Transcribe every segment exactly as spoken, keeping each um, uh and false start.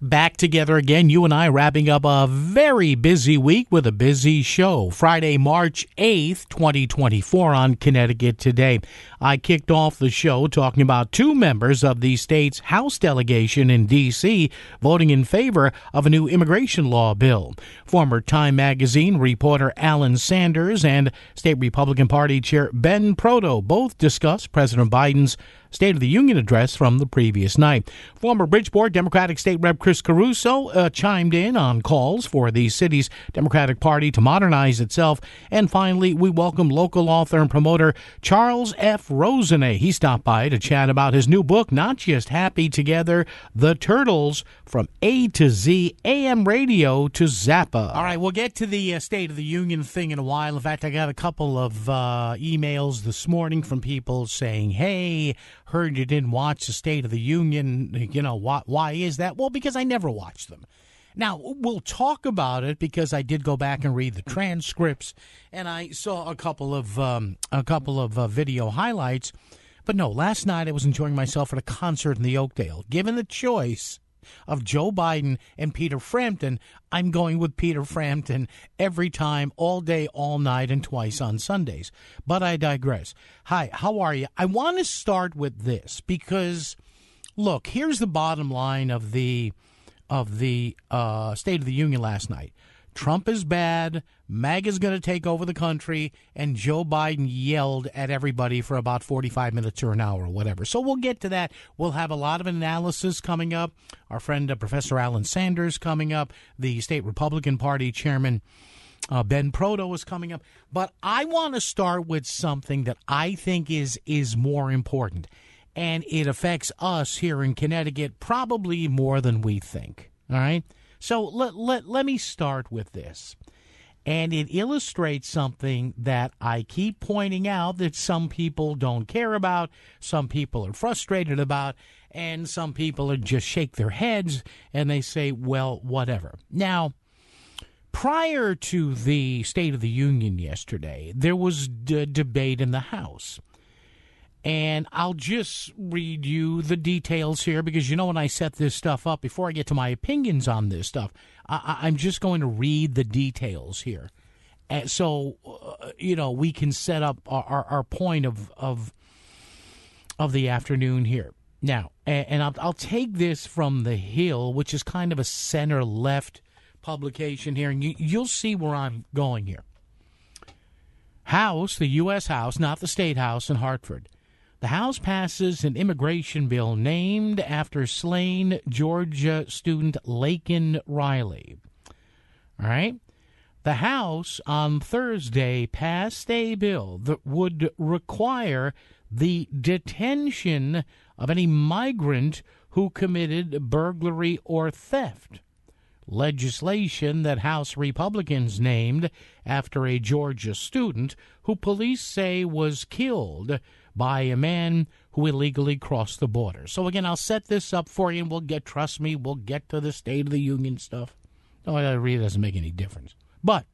Back together again, you and I wrapping up a very busy week with a busy show. Friday, March eighth, twenty twenty-four on Connecticut Today. I kicked off the show talking about two members of the state's House delegation in D C voting in favor of a new immigration law bill. Former Time magazine reporter Alan Sanders and State Republican Party Chair Ben Proto both discussed President Biden's State of the Union address from the previous night. Former Bridgeport Democratic State Rep Chris Caruso uh, chimed in on calls for the city's Democratic Party to modernize itself. And finally, we welcome local author and promoter Charles F. Rosenay. He stopped by to chat about his new book, Not Just Happy Together, The Turtles, from A to Z, A M radio to Zappa. All right, we'll get to the uh, State of the Union thing in a while. In fact, I got a couple of uh, emails this morning from people saying, hey, heard you didn't watch the State of the Union. You know, why, why is that? Well, because I never watched them. Now, we'll talk about it because I did go back and read the transcripts, and I saw a couple of um, a couple of uh, video highlights. But no, last night I was enjoying myself at a concert in the Oakdale. Given the choice of Joe Biden and Peter Frampton, I'm going with Peter Frampton every time, all day, all night, and twice on Sundays. But I digress. Hi, how are you? I want to start with this because, look, here's the bottom line of the of the uh, State of the Union last night. Trump is bad, MAGA's going to take over the country, and Joe Biden yelled at everybody for about forty-five minutes or an hour or whatever. So we'll get to that. We'll have a lot of analysis coming up. Our friend uh, Professor Alan Sanders coming up. The State Republican Party Chairman uh, Ben Proto is coming up. But I want to start with something that I think is is more important, and it affects us here in Connecticut probably more than we think. All right? So let, let, let me start with this. And it illustrates something that I keep pointing out that some people don't care about, some people are frustrated about, and some people are just shake their heads and they say, well, whatever. Now, prior to the State of the Union yesterday, there was d- debate in the House. And I'll just read you the details here because, you know, when I set this stuff up, before I get to my opinions on this stuff, I- I'm just going to read the details here. And so, uh, you know, we can set up our, our, our point of, of of the afternoon here. Now, and, and I'll, I'll take this from The Hill, which is kind of a center-left publication here, and you, you'll see where I'm going here. House, the U S House, not the State House in Hartford. The House passes an immigration bill named after slain Georgia student Laken Riley. All right? The House on Thursday passed a bill that would require the detention of any migrant who committed burglary or theft. Legislation that House Republicans named after a Georgia student who police say was killed by a man who illegally crossed the border. So again, I'll set this up for you, and we'll get, trust me, we'll get to the State of the Union stuff. No, it really doesn't make any difference. But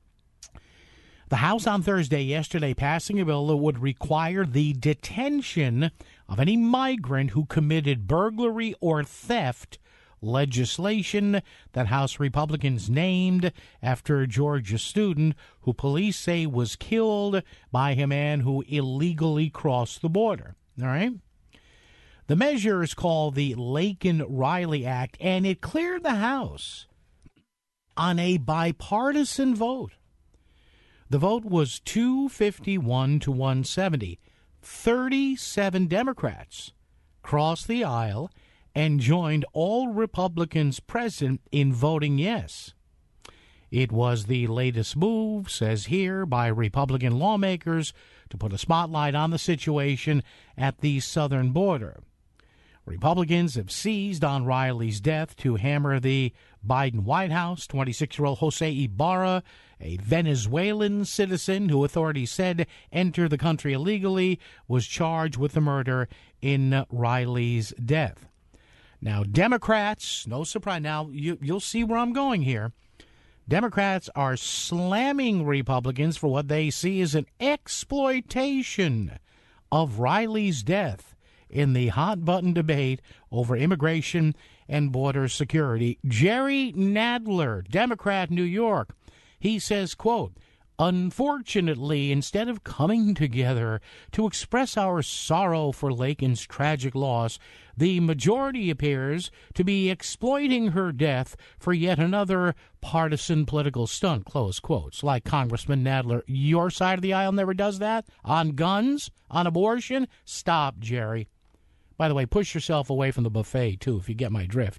the House on Thursday yesterday passing a bill that would require the detention of any migrant who committed burglary or theft. Legislation that House Republicans named after a Georgia student who police say was killed by a man who illegally crossed the border. All right? The measure is called the Laken Riley Act, and it cleared the House on a bipartisan vote. The vote was two fifty-one to one seventy. thirty-seven Democrats crossed the aisle and joined all Republicans present in voting yes. It was the latest move, says here, by Republican lawmakers to put a spotlight on the situation at the southern border. Republicans have seized on Riley's death to hammer the Biden White House. twenty-six-year-old Jose Ibarra, a Venezuelan citizen who authorities said entered the country illegally, was charged with the murder in Riley's death. Now, Democrats, no surprise, now you, you'll see where I'm going here. Democrats are slamming Republicans for what they see as an exploitation of Riley's death in the hot-button debate over immigration and Border Security. Jerry Nadler, Democrat, New York. He says, quote, unfortunately, instead of coming together to express our sorrow for Lakin's tragic loss, the majority appears to be exploiting her death for yet another partisan political stunt, close quotes. Like Congressman Nadler, your side of the aisle never does that? On guns? On abortion? Stop, Jerry. By the way, push yourself away from the buffet, too, if you get my drift.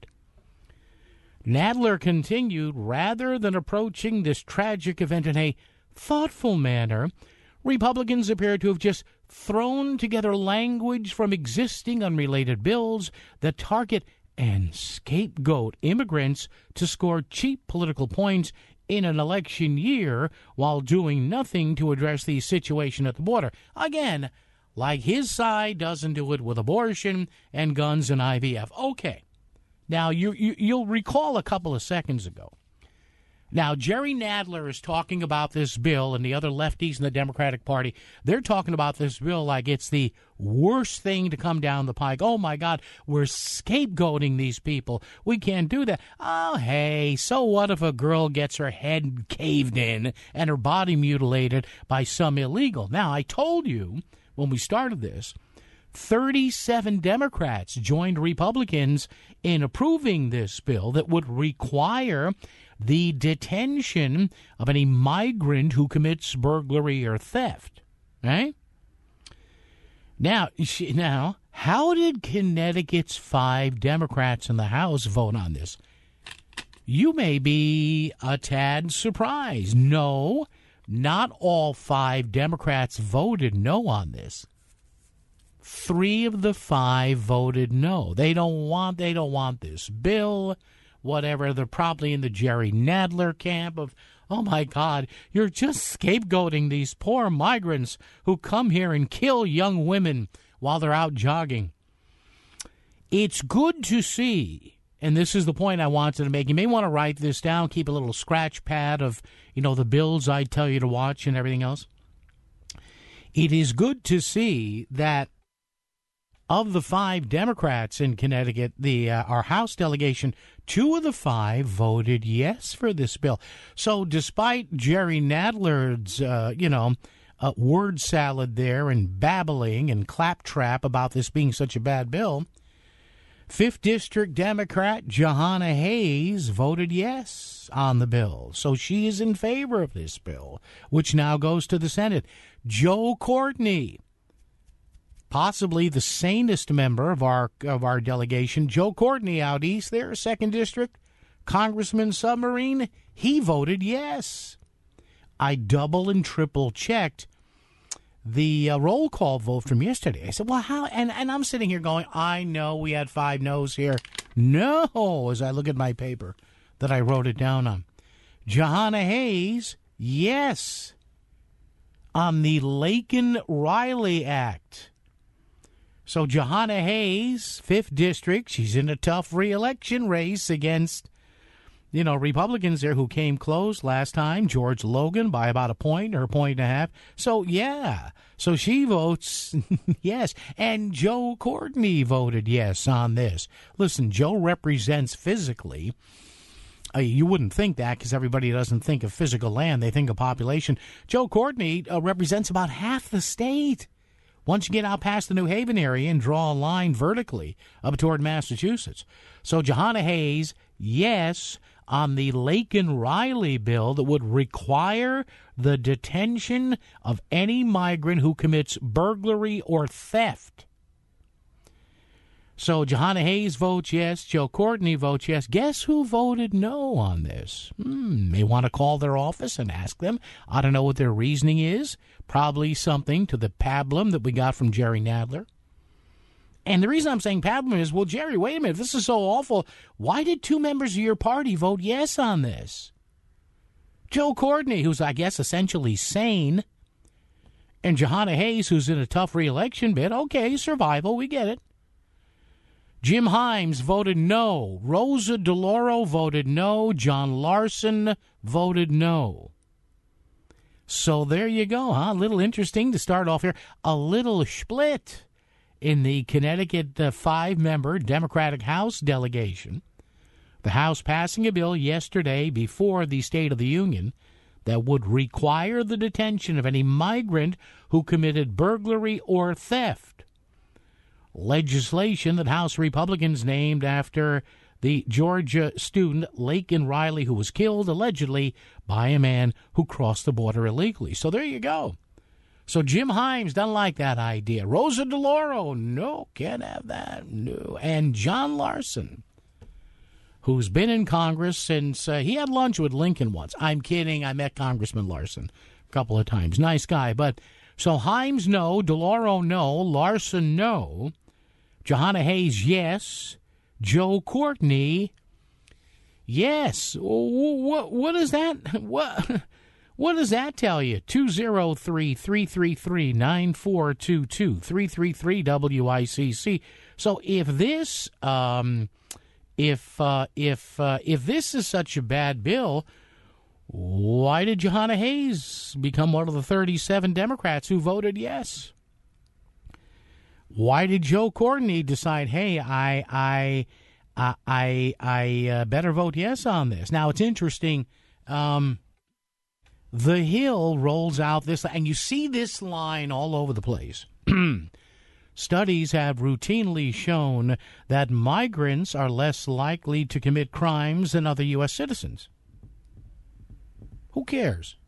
Nadler continued, rather than approaching this tragic event in a thoughtful manner, Republicans appear to have just thrown together language from existing unrelated bills that target and scapegoat immigrants to score cheap political points in an election year while doing nothing to address the situation at the border. Again, like his side doesn't do it with abortion and guns and I V F. Okay. Now, you, you, you'll recall a couple of seconds ago. Now, Jerry Nadler is talking about this bill, and the other lefties in the Democratic Party, they're talking about this bill like it's the worst thing to come down the pike. Oh, my God, we're scapegoating these people. We can't do that. Oh, hey, so what if a girl gets her head caved in and her body mutilated by some illegal? Now, I told you when we started this, thirty-seven Democrats joined Republicans in approving this bill that would require the detention of any migrant who commits burglary or theft. Right? Now, now, how did Connecticut's five Democrats in the House vote on this? You may be a tad surprised. No, not all five Democrats voted no on this. Three of the five voted no. They don't want they don't want this bill, whatever. They're probably in the Jerry Nadler camp of, oh, my God, you're just scapegoating these poor migrants who come here and kill young women while they're out jogging. It's good to see, and this is the point I wanted to make. You may want to write this down, keep a little scratch pad of, you know, the bills I tell you to watch and everything else. It is good to see that of the five Democrats in Connecticut, the uh, our House delegation, two of the five voted yes for this bill. So despite Jerry Nadler's, uh, you know, uh, word salad there and babbling and claptrap about this being such a bad bill, fifth District Democrat Jahana Hayes voted yes on the bill. So she is in favor of this bill, which now goes to the Senate. Joe Courtney, possibly the sanest member of our of our delegation, Joe Courtney out east there, second District, Congressman Submarine, he voted yes. I double and triple checked the uh, roll call vote from yesterday. I said, well, how? And, and I'm sitting here going, I know we had five no's here. No, as I look at my paper that I wrote it down on. Jahana Hayes, yes, on the Lakin-Riley Act. So Jahana Hayes, fifth District, she's in a tough re-election race against, you know, Republicans there who came close last time, George Logan, by about a point or a point and a half. So, yeah, so she votes yes. And Joe Courtney voted yes on this. Listen, Joe represents physically, uh, you wouldn't think that because everybody doesn't think of physical land. They think of population. Joe Courtney uh, represents about half the state. Once you get out past the New Haven area and draw a line vertically up toward Massachusetts. So Jahana Hayes, yes, on the Lakin-Riley bill that would require the detention of any migrant who commits burglary or theft. So Jahana Hayes votes yes. Joe Courtney votes yes. Guess who voted no on this? Hmm, may want to call their office and ask them. I don't know what their reasoning is. Probably something to the pablum that we got from Jerry Nadler. And the reason I'm saying pablum is, well, Jerry, wait a minute. This is so awful. Why did two members of your party vote yes on this? Joe Courtney, who's, I guess, essentially sane, and Jahana Hayes, who's in a tough re-election bid. Okay, survival, we get it. Jim Himes voted no. Rosa DeLauro voted no. John Larson voted no. So there you go, huh? A little interesting to start off here. A little split in the Connecticut uh, five-member Democratic House delegation. The House passing a bill yesterday before the State of the Union that would require the detention of any migrant who committed burglary or theft. Legislation that House Republicans named after the Georgia student Laken Riley, who was killed allegedly by a man who crossed the border illegally. So there you go. So Jim Himes doesn't like that idea. Rosa DeLauro, no, can't have that, no. And John Larson, who's been in Congress since uh, he had lunch with Lincoln once. I'm kidding. I met Congressman Larson a couple of times. Nice guy. But so Himes, no. DeLauro, no. Larson, no. Jahana Hayes, yes. Joe Courtney, yes. What, what is that? What, what does that tell you? two oh three, three three three, nine four two two, three three three W I C C. So if this... Um, If uh, if uh, if this is such a bad bill, why did Jahana Hayes become one of the thirty-seven Democrats who voted yes? Why did Joe Courtney decide, hey, I I I I, I uh, better vote yes on this? Now it's interesting. Um, the Hill rolls out this, and you see this line all over the place. Studies have routinely shown that migrants are less likely to commit crimes than other U S citizens. Who cares?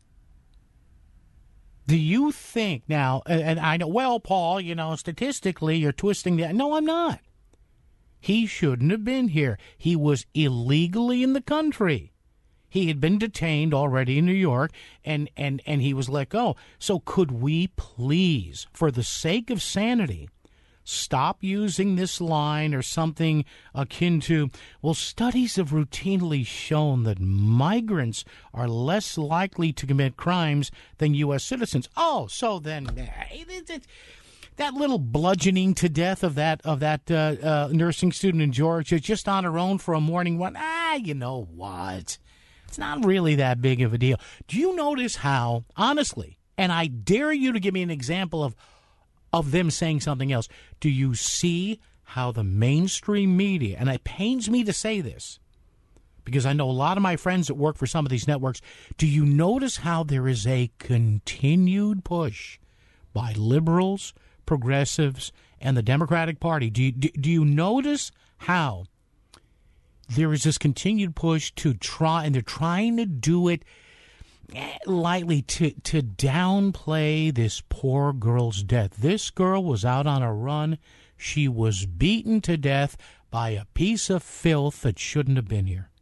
Do you think now, and I know, well, Paul, you know, statistically you're twisting that. No, I'm not. He shouldn't have been here. He was illegally in the country. He had been detained already in New York, and, and, and he was let go. So could we please, for the sake of sanity, stop using this line or something akin to, well, studies have routinely shown that migrants are less likely to commit crimes than U S citizens. Oh, so then that little bludgeoning to death of that of that uh, uh, nursing student in Georgia just on her own for a morning run, ah, you know what? It's not really that big of a deal. Do you notice how, honestly, and I dare you to give me an example of of them saying something else. Do you see how the mainstream media, and it pains me to say this, because I know a lot of my friends that work for some of these networks, do you notice how there is a continued push by liberals, progressives, and the Democratic Party? Do you, do, do you notice how there is this continued push to try, and they're trying to do it lightly to to downplay this poor girl's death. This girl was out on a run. She was beaten to death by a piece of filth that shouldn't have been here.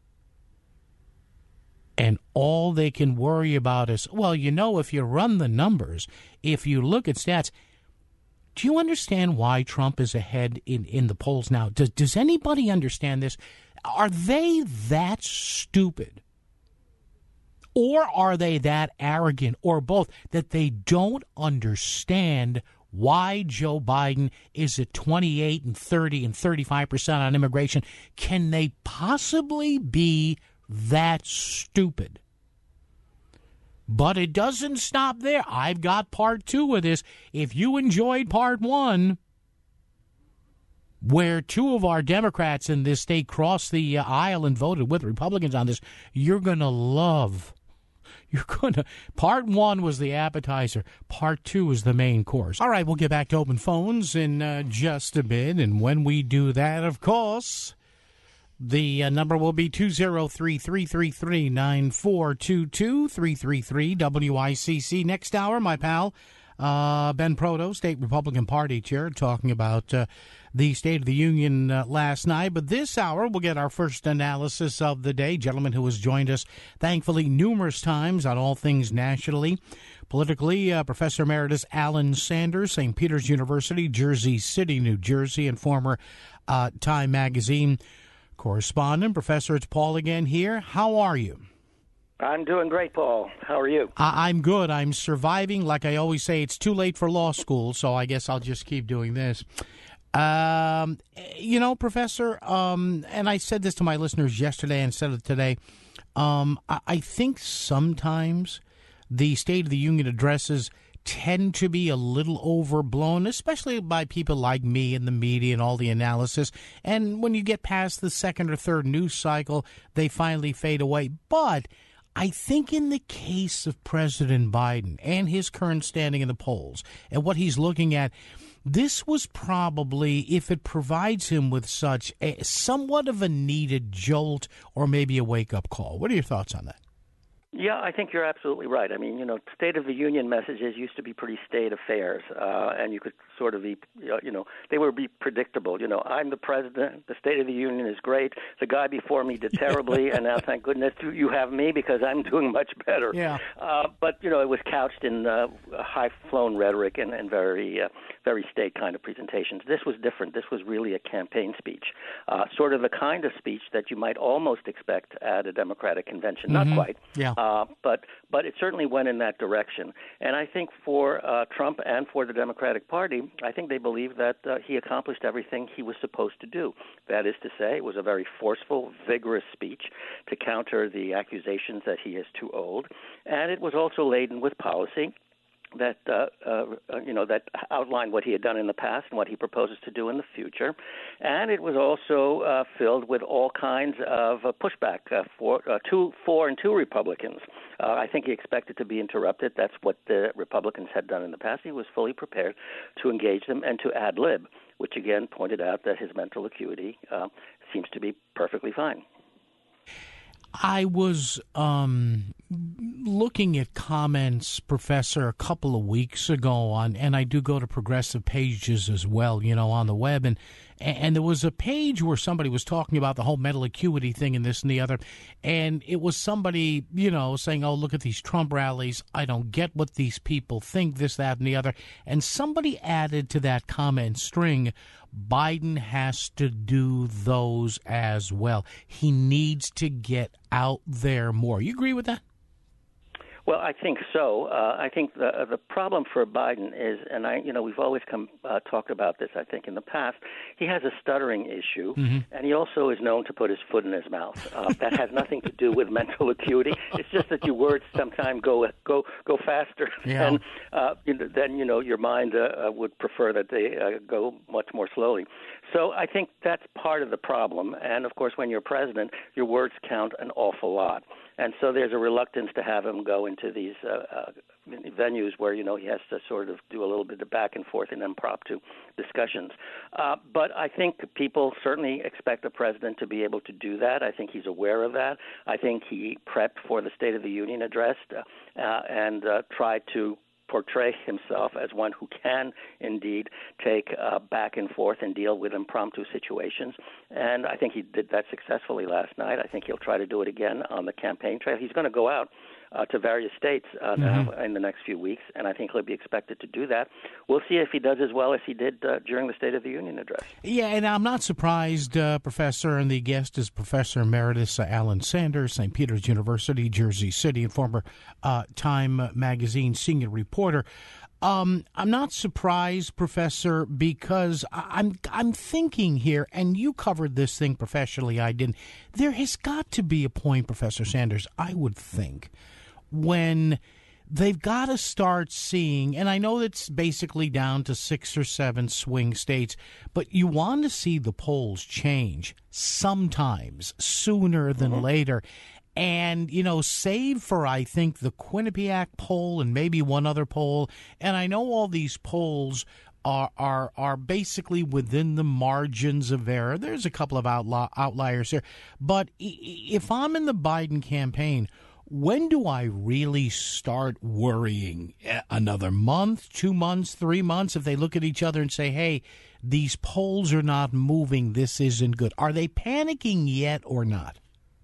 And all they can worry about is, well, you know, if you run the numbers, if you look at stats, do you understand why Trump is ahead in, in the polls now? Does, does anybody understand this? Are they that stupid? Or are they that arrogant, or both, that they don't understand why Joe Biden is at twenty-eight and thirty and thirty-five percent on immigration? Can they possibly be that stupid? But it doesn't stop there. I've got part two of this. If you enjoyed part one, where two of our Democrats in this state crossed the aisle and voted with Republicans on this, you're going to love You're going to. Part one was the appetizer. Part two is the main course. All right, we'll get back to open phones in uh, just a bit. And when we do that, of course, the uh, number will be two oh three, three three three, nine four two two, three three three W I C C. Next hour, my pal, uh, Ben Proto, State Republican Party Chair, talking about uh, the State of the Union uh, last night. But this hour, we'll get our first analysis of the day. Gentleman who has joined us, thankfully, numerous times on all things nationally. Politically, uh, Professor Emeritus Alan Sanders, Saint Peter's University, Jersey City, New Jersey, and former uh, Time Magazine correspondent. Professor, it's Paul again here. How are you? I'm doing great, Paul. How are you? I- I'm good. I'm surviving. Like I always say, it's too late for law school, so I guess I'll just keep doing this. Um, you know, Professor, um, and I said this to my listeners yesterday and said it today, um, I, I think sometimes the State of the Union addresses tend to be a little overblown, especially by people like me in the media and all the analysis. And when you get past the second or third news cycle, they finally fade away. But I think in the case of President Biden and his current standing in the polls and what he's looking at, this was probably, if it provides him with such a somewhat of a needed jolt or maybe a wake-up call. What are your thoughts on that? Yeah, I think you're absolutely right. I mean, you know, State of the Union messages used to be pretty state affairs, uh, and you could sort of be, you know, they would be predictable. You know, I'm the president, the State of the Union is great, the guy before me did terribly, and now, thank goodness, you have me because I'm doing much better. Yeah. Uh, but, you know, it was couched in uh, high-flown rhetoric and, and very, uh, very state kind of presentations. This was different. This was really a campaign speech, uh, sort of the kind of speech that you might almost expect at a Democratic convention. Mm-hmm. Not quite. Yeah. Uh, but but it certainly went in that direction. And I think for uh, Trump and for the Democratic Party, I think they believe that uh, he accomplished everything he was supposed to do. That is to say, it was a very forceful, vigorous speech to counter the accusations that he is too old. And it was also laden with policy that uh, uh, you know that outlined what he had done in the past and what he proposes to do in the future, and it was also uh, filled with all kinds of uh, pushback uh, for uh, two, four, and two Republicans. Uh, I think he expected to be interrupted. That's what the Republicans had done in the past. He was fully prepared to engage them and to ad lib, which again pointed out that his mental acuity uh, seems to be perfectly fine. I was um, looking at comments, Professor, a couple of weeks ago on, and I do go to progressive pages as well, you know, on the web, and and there was a page where somebody was talking about the whole mental acuity thing and this and the other, and it was somebody, you know, saying, oh, look at these Trump rallies, I don't get what these people think, this, that, and the other, and somebody added to that comment string, Biden has to do those as well. He needs to get out there more. You agree with that? Well, I think so. Uh, I think the uh, the problem for Biden is, and I, you know, we've always come uh, talked about this. I think in the past, he has a stuttering issue, mm-hmm. and he also is known to put his foot in his mouth. Uh, that has nothing to do with mental acuity. It's just that your words sometimes go go go faster yeah. than uh, you know, than you know your mind uh, uh, would prefer that they uh, go much more slowly. So I think that's part of the problem. And of course, when you're president, your words count an awful lot. And so there's a reluctance to have him go into these uh, uh, venues where, you know, he has to sort of do a little bit of back and forth and impromptu discussions. Uh, but I think people certainly expect the president to be able to do that. I think he's aware of that. I think he prepped for the State of the Union address uh, uh, and uh, tried to portray himself as one who can indeed take uh, back and forth and deal with impromptu situations. And I think he did that successfully last night. I think he'll try to do it again on the campaign trail. He's going to go out uh, to various states uh, mm-hmm. now in the next few weeks, and I think he'll be expected to do that. We'll see if he does as well as he did uh, during the State of the Union address. Yeah, and I'm not surprised, uh, Professor, and the guest is Professor Emeritus uh, Alan Sanders, Saint Peter's University, Jersey City, and former uh, Time Magazine senior reporter. Um, I'm not surprised, Professor, because I'm I'm thinking here, and you covered this thing professionally, I didn't. There has got to be a point, Professor Sanders, I would think, when they've got to start seeing, and I know it's basically down to six or seven swing states, but you want to see the polls change sometimes sooner than mm-hmm. later. And, you know, save for, I think, the Quinnipiac poll and maybe one other poll. And I know all these polls are are are basically within the margins of error. There's a couple of outli- outliers here. But if I'm in the Biden campaign, when do I really start worrying? Another month, two months, three months? If they look at each other and say, hey, these polls are not moving, this isn't good. Are they panicking yet or not?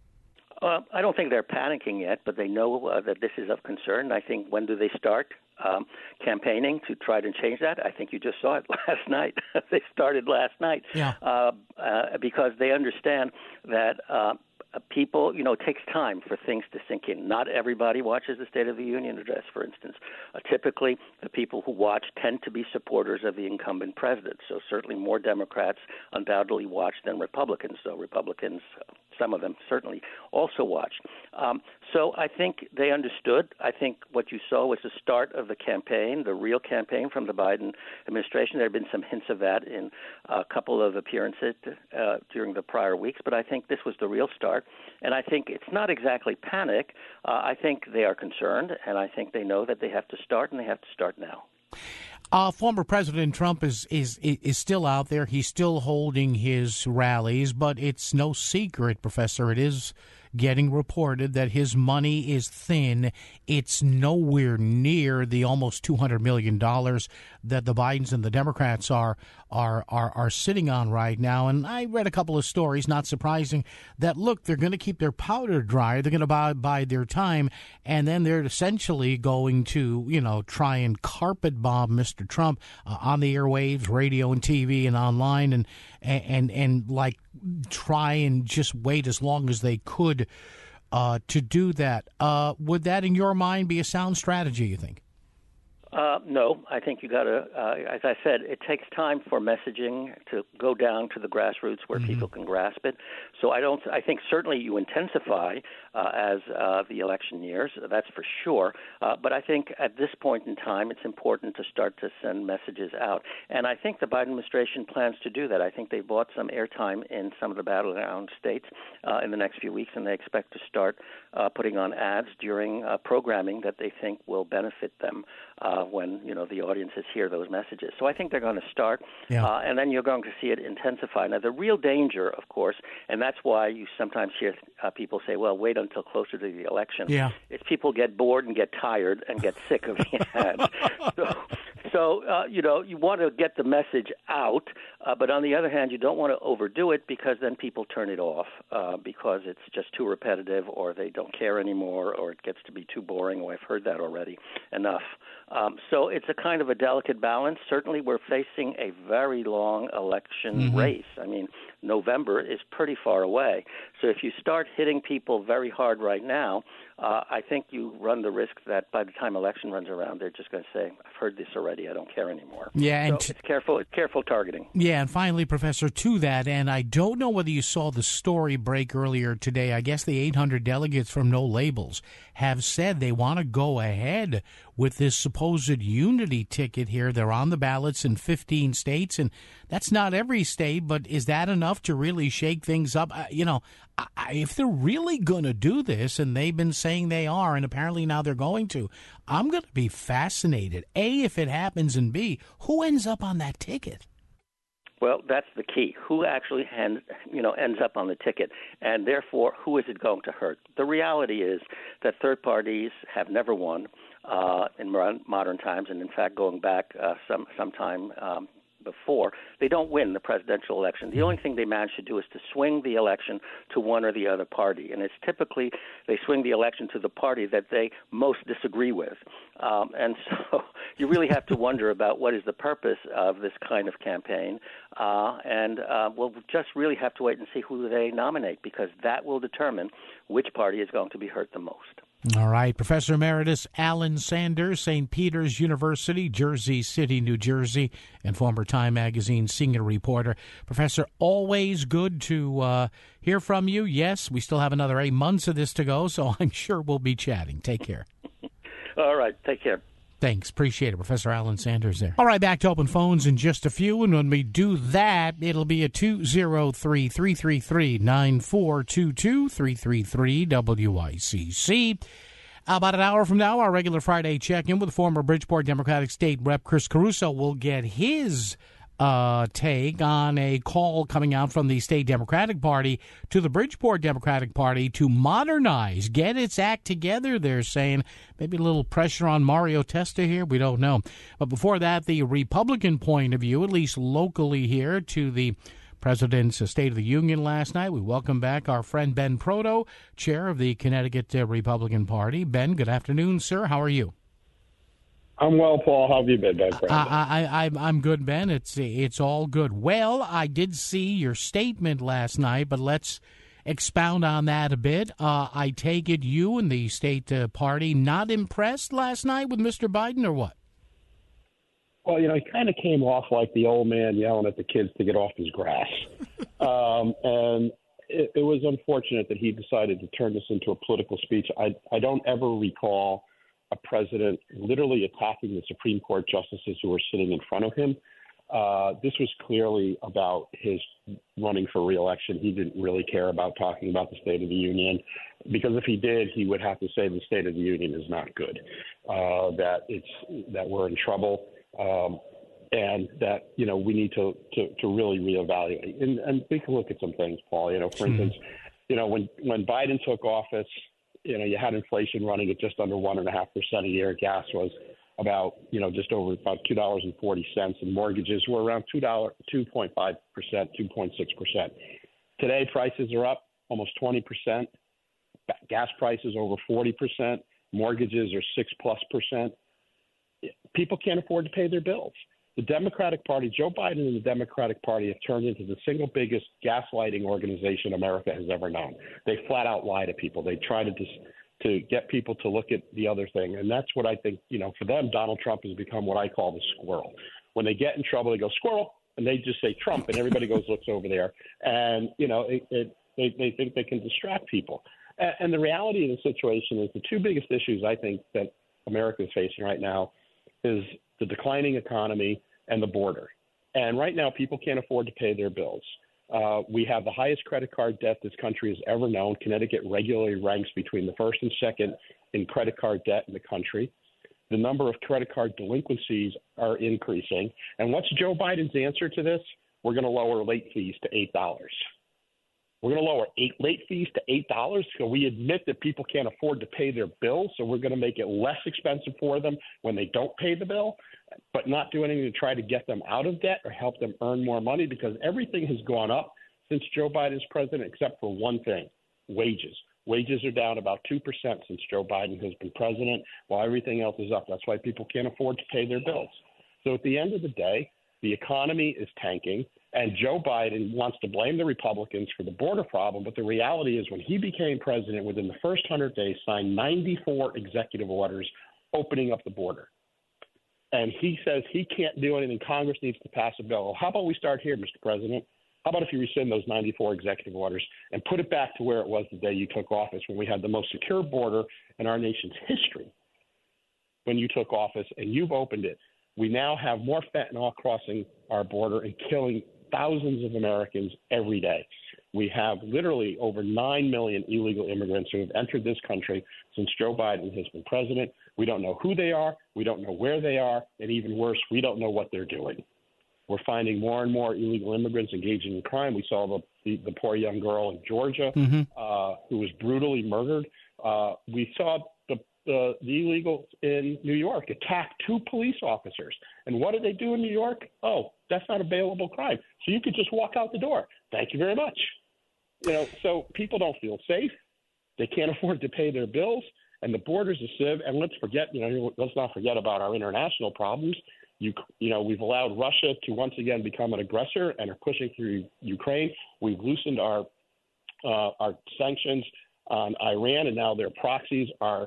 Uh, I don't think they're panicking yet, but they know uh, that this is of concern. I think when do they start um, campaigning to try to change that? I think you just saw it last night. They started last night yeah. uh, uh, because they understand that uh, people, you know, it takes time for things to sink in. Not everybody watches the State of the Union address, for instance. Uh, typically, the people who watch tend to be supporters of the incumbent president. So certainly more Democrats undoubtedly watch than Republicans. So Republicans some of them certainly also watched. Um, so I think they understood. I think what you saw was the start of the campaign, the real campaign from the Biden administration. There have been some hints of that in a couple of appearances uh, during the prior weeks, but I think this was the real start. And I think it's not exactly panic. Uh, I think they are concerned, and I think they know that they have to start, and they have to start now. Uh, former President Trump is, is is still out there. He's still holding his rallies, but it's no secret, Professor. It is getting reported that his money is thin. It's nowhere near the almost two hundred million dollars that the Bidens and the Democrats are are are are sitting on right now. And I read a couple of stories, not surprising, that, look, they're going to keep their powder dry. They're going to buy, buy their time, and then they're essentially going to, you know, try and carpet bomb Mister Trump uh, on the airwaves, radio and T V and online, and, and, and, and like try and just wait as long as they could uh, to do that. Uh, would that, in your mind, be a sound strategy, you think? Uh, no, I think you got to, uh, as I said, it takes time for messaging to go down to the grassroots where mm-hmm. people can grasp it. So I don't, I think certainly you intensify uh, as uh, the election nears, that's for sure. Uh, but I think at this point in time, it's important to start to send messages out. And I think the Biden administration plans to do that. I think they bought some airtime in some of the battleground states uh, in the next few weeks, and they expect to start uh, putting on ads during uh, programming that they think will benefit them uh, when, you know, the audiences hear those messages. So I think they're going to start, yeah. uh, and then you're going to see it intensify. Now, the real danger, of course, and that's why you sometimes hear uh, people say, well, wait until closer to the election. Yeah. Is people get bored and get tired and get sick of the ads. So, so uh, you know, you want to get the message out, uh, but on the other hand, you don't want to overdo it because then people turn it off uh, because it's just too repetitive, or they don't care anymore, or it gets to be too boring. Oh, I've heard that already. Enough. Um, so it's a kind of a delicate balance. Certainly we're facing a very long election mm-hmm. race. I mean, November is pretty far away. So if you start hitting people very hard right now, uh, I think you run the risk that by the time election runs around, they're just going to say, I've heard this already, I don't care anymore. Yeah, and so t- it's careful, it's careful targeting. Yeah, and finally, Professor, to that, and I don't know whether you saw the story break earlier today. I guess the eight hundred delegates from No Labels have said they want to go ahead with this supposed unity ticket here. They're on the ballots in fifteen states, and that's not every state, but is that enough to really shake things up? Uh, you know, I, if they're really going to do this, and they've been saying they are, and apparently now they're going to, I'm going to be fascinated. A, if it happens, and B, who ends up on that ticket? Well, that's the key. Who actually hand, you know, ends up on the ticket, and therefore, who is it going to hurt? The reality is that third parties have never won uh, in modern times, and in fact, going back uh, some sometime um, before, they don't win the presidential election. The only thing they manage to do is to swing the election to one or the other party, and it's typically they swing the election to the party that they most disagree with. Um, and so you really have to wonder about what is the purpose of this kind of campaign, uh, and uh, we'll just really have to wait and see who they nominate, because that will determine which party is going to be hurt the most. All right. Professor Emeritus Alan Sanders, Saint Peter's University, Jersey City, New Jersey, and former Time Magazine senior reporter. Professor, always good to uh, hear from you. Yes, we still have another eight months of this to go, so I'm sure we'll be chatting. Take care. All right. Take care. Thanks. Appreciate it. Professor Alan Sanders there. All right, back to open phones in just a few. And when we do that, it'll be a two oh three, three three three, nine four two two, three three three W I C C. About an hour from now, our regular Friday check-in with former Bridgeport Democratic State Rep Chris Caruso will get his uh, take on a call coming out from the state Democratic Party to the Bridgeport Democratic Party to modernize, get its act together, they're saying. Maybe a little pressure on Mario Testa here, we don't know. But before that, the Republican point of view, at least locally here, to the President's State of the Union last night. We welcome back our friend Ben Proto, chair of the Connecticut uh, Republican Party. Ben, good afternoon, sir. How are you? I'm well, Paul. How have you been, Ben? I, I, I, I'm good, Ben. It's it's all good. Well, I did see your statement last night, but let's expound on that a bit. Uh, I take it you and the state uh, party not impressed last night with Mister Biden, or what? Well, you know, he kind of came off like the old man yelling at the kids to get off his grass. um, and it, it was unfortunate that he decided to turn this into a political speech. I, I don't ever recall a president literally attacking the Supreme Court justices who were sitting in front of him. Uh, this was clearly about his running for re-election. He didn't really care about talking about the State of the Union, because if he did, he would have to say the State of the Union is not good, uh, that it's that we're in trouble, um, and that you know we need to to, to really reevaluate. And, and we can look at some things, Paul. You know, for mm-hmm. instance, you know when when Biden took office, you know you had inflation running at just under one and a half percent a year. Gas was about, you know, just over about two dollars and forty cents, and mortgages were around two dollars, two point five percent, two point six percent. Today, prices are up almost twenty percent. Gas prices over forty percent. Mortgages are six plus percent. People can't afford to pay their bills. The Democratic Party, Joe Biden and the Democratic Party have turned into the single biggest gaslighting organization America has ever known. They flat out lie to people. They try to dis- to get people to look at the other thing. And that's what I think, you know, for them, Donald Trump has become what I call the squirrel. When they get in trouble, they go, squirrel, and they just say Trump, and everybody goes, looks over there. And, you know, it, it, they, they think they can distract people. And, and the reality of the situation is the two biggest issues I think that America is facing right now is the declining economy and the border. And right now, people can't afford to pay their bills. Uh, we have the highest credit card debt this country has ever known. Connecticut regularly ranks between the first and second in credit card debt in the country. The number of credit card delinquencies are increasing. And what's Joe Biden's answer to this? We're going to lower late fees to eight dollars. We're going to lower eight late fees to eight dollars. So we admit that people can't afford to pay their bills. So we're going to make it less expensive for them when they don't pay the bill, but not do anything to try to get them out of debt or help them earn more money, because everything has gone up since Joe Biden's president, except for one thing: wages. Wages are down about two percent since Joe Biden has been president, while everything else is up. That's why people can't afford to pay their bills. So at the end of the day, the economy is tanking, and Joe Biden wants to blame the Republicans for the border problem. But the reality is, when he became president, within the first one hundred days, signed ninety-four executive orders opening up the border. And he says he can't do anything. Congress needs to pass a bill. Well, how about we start here, Mister President? How about if you rescind those ninety-four executive orders and put it back to where it was the day you took office, when we had the most secure border in our nation's history when you took office, and you've opened it. We now have more fentanyl crossing our border and killing thousands of Americans every day. We have literally over nine million illegal immigrants who have entered this country since Joe Biden has been president. We don't know who they are. We don't know where they are. And even worse, we don't know what they're doing. We're finding more and more illegal immigrants engaging in crime. We saw the, the, the poor young girl in Georgia mm-hmm. uh, who was brutally murdered. Uh, we saw the, the, the illegals in New York attack two police officers. And what did they do in New York? Oh, that's not a bailable crime. So you could just walk out the door. Thank you very much. You know, so people don't feel safe. They can't afford to pay their bills. And the border's a sieve. And let's forget, you know, let's not forget about our international problems. You, you know, we've allowed Russia to once again become an aggressor and are pushing through Ukraine. We've loosened our uh, our sanctions on Iran, and now their proxies are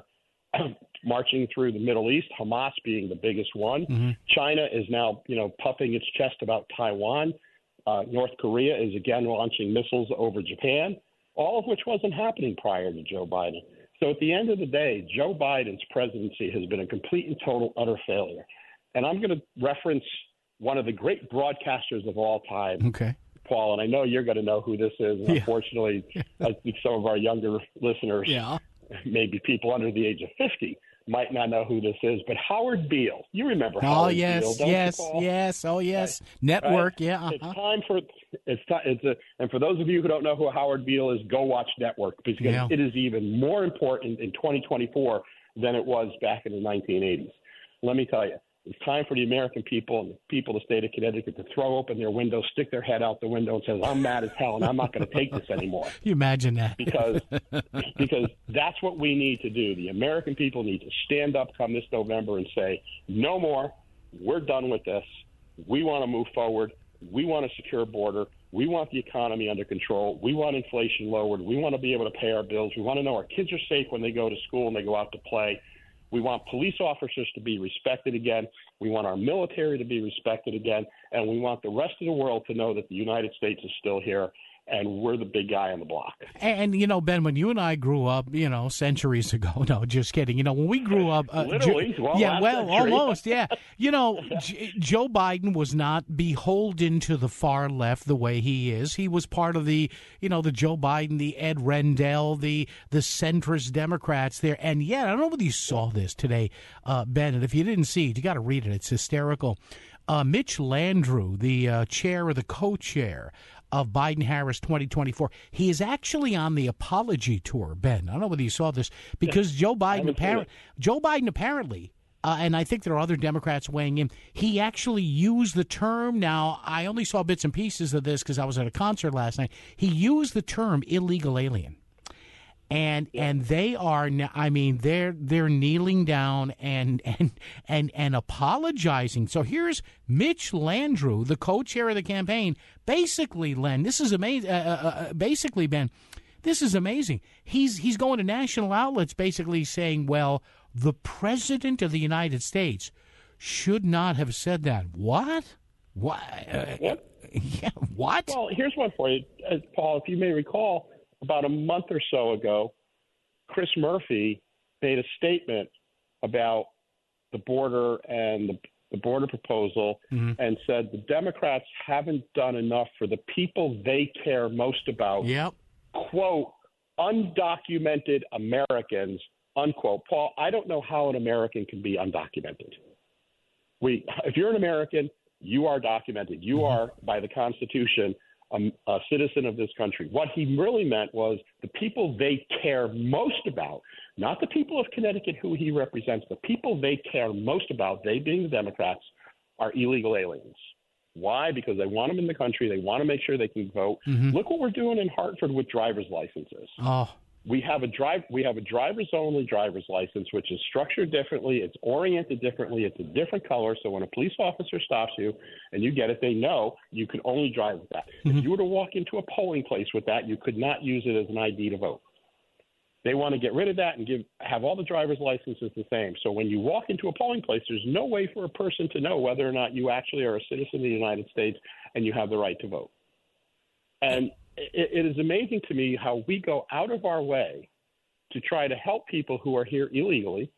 marching through the Middle East, Hamas being the biggest one. Mm-hmm. China is now, you know, puffing its chest about Taiwan. Uh, North Korea is again launching missiles over Japan, all of which wasn't happening prior to Joe Biden. So at the end of the day, Joe Biden's presidency has been a complete and total utter failure. And I'm going to reference one of the great broadcasters of all time, okay, Paul, and I know you're going to know who this is. And yeah. Unfortunately, I think some of our younger listeners, yeah. maybe people under the age of fifty, might not know who this is. But Howard Beale, you remember oh, Howard yes, Beale, don't yes, you, Paul? yes, oh, yes. Right. Network, right? yeah. Uh-huh. It's time for it's time. It's a, and for those of you who don't know who Howard Beale is, go watch Network, because yeah. it is even more important in twenty twenty-four than it was back in the nineteen eighties. Let me tell you. It's time for the American people and the people of the state of Connecticut to throw open their windows, stick their head out the window, and say, I'm mad as hell, and I'm not going to take this anymore. You imagine that. because because that's what we need to do. The American people need to stand up come this November and say, no more. We're done with this. We want to move forward. We want a secure border. We want the economy under control. We want inflation lowered. We want to be able to pay our bills. We want to know our kids are safe when they go to school and they go out to play. We want police officers to be respected again. We want our military to be respected again. And we want the rest of the world to know that the United States is still here. and we're the big guy on the block. And, and, you know, Ben, when you and I grew up, you know, centuries ago, no, just kidding. You know, when we grew up. Uh, Literally. Jo- well, yeah, well, century. almost, yeah. You know, J- Joe Biden was not beholden to the far left the way he is. He was part of the, you know, the Joe Biden, the Ed Rendell, the the centrist Democrats there. And yet, I don't know whether you saw this today, uh, Ben, and if you didn't see it, you got to read it. It's hysterical. Uh, Mitch Landrieu, the uh, chair or the co-chair of Biden-Harris twenty twenty-four, he is actually on the apology tour, Ben. I don't know whether you saw this, because Joe Biden, apparently, Joe Biden apparently, uh, and I think there are other Democrats weighing in, he actually used the term, now I only saw bits and pieces of this because I was at a concert last night, he used the term illegal alien. And and they are, I mean, they're they're kneeling down and and and and apologizing. So here's Mitch Landrieu, the co-chair of the campaign. Basically, Len, this is amazing. Uh, uh, basically, Ben, this is amazing. He's he's going to national outlets, basically saying, "Well, the president of the United States should not have said that." What? What? Uh, what? Yeah. What? Well, here's one for you, uh, Paul. If you may recall, about a month or so ago, Chris Murphy made a statement about the border and the, the border proposal mm-hmm. and said the Democrats haven't done enough for the people they care most about. Yep. Quote, undocumented Americans, unquote. Paul, I don't know how an American can be undocumented. We, if you're an American, you are documented. You mm-hmm. are, by the Constitution, A, a citizen of this country. What he really meant was the people they care most about, not the people of Connecticut who he represents, the people they care most about, they being the Democrats, are illegal aliens. Why? Because they want them in the country. They want to make sure they can vote. Mm-hmm. Look what we're doing in Hartford with driver's licenses. Oh. We have a drive. We have a driver's-only driver's license, which is structured differently. It's oriented differently. It's a different color. So when a police officer stops you and you get it, they know you can only drive with that. Mm-hmm. If you were to walk into a polling place with that, you could not use it as an I D to vote. They want to get rid of that and give have all the driver's licenses the same. So when you walk into a polling place, there's no way for a person to know whether or not you actually are a citizen of the United States and you have the right to vote. And it, it is amazing to me how we go out of our way to try to help people who are here illegally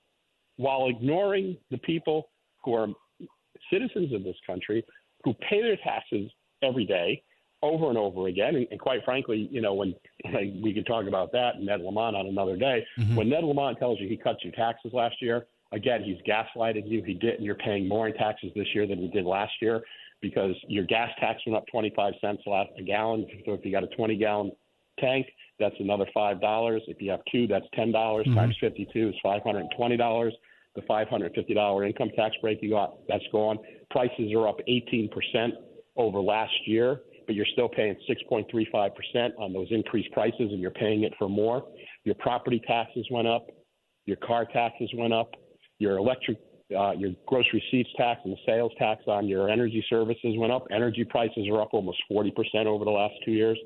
while ignoring the people who are citizens of this country, who pay their taxes every day over and over again. And, and quite frankly, you know, when like, we could talk about that and Ned Lamont on another day, mm-hmm. when Ned Lamont tells you he cut your taxes last year, again, he's gaslighting you. He didn't. You're paying more in taxes this year than you did last year, because your gas tax went up twenty-five cents a gallon. So if you got a twenty gallon tank, that's another five dollars. If you have two, that's ten dollars mm-hmm. times fifty-two is five hundred twenty dollars. The five hundred fifty dollars income tax break you got, that's gone. Prices are up eighteen percent over last year, but you're still paying six point three five percent on those increased prices, and you're paying it for more. Your property taxes went up. Your car taxes went up. Your electric Uh, your gross receipts tax and the sales tax on your energy services went up. Energy prices are up almost forty percent over the last two years.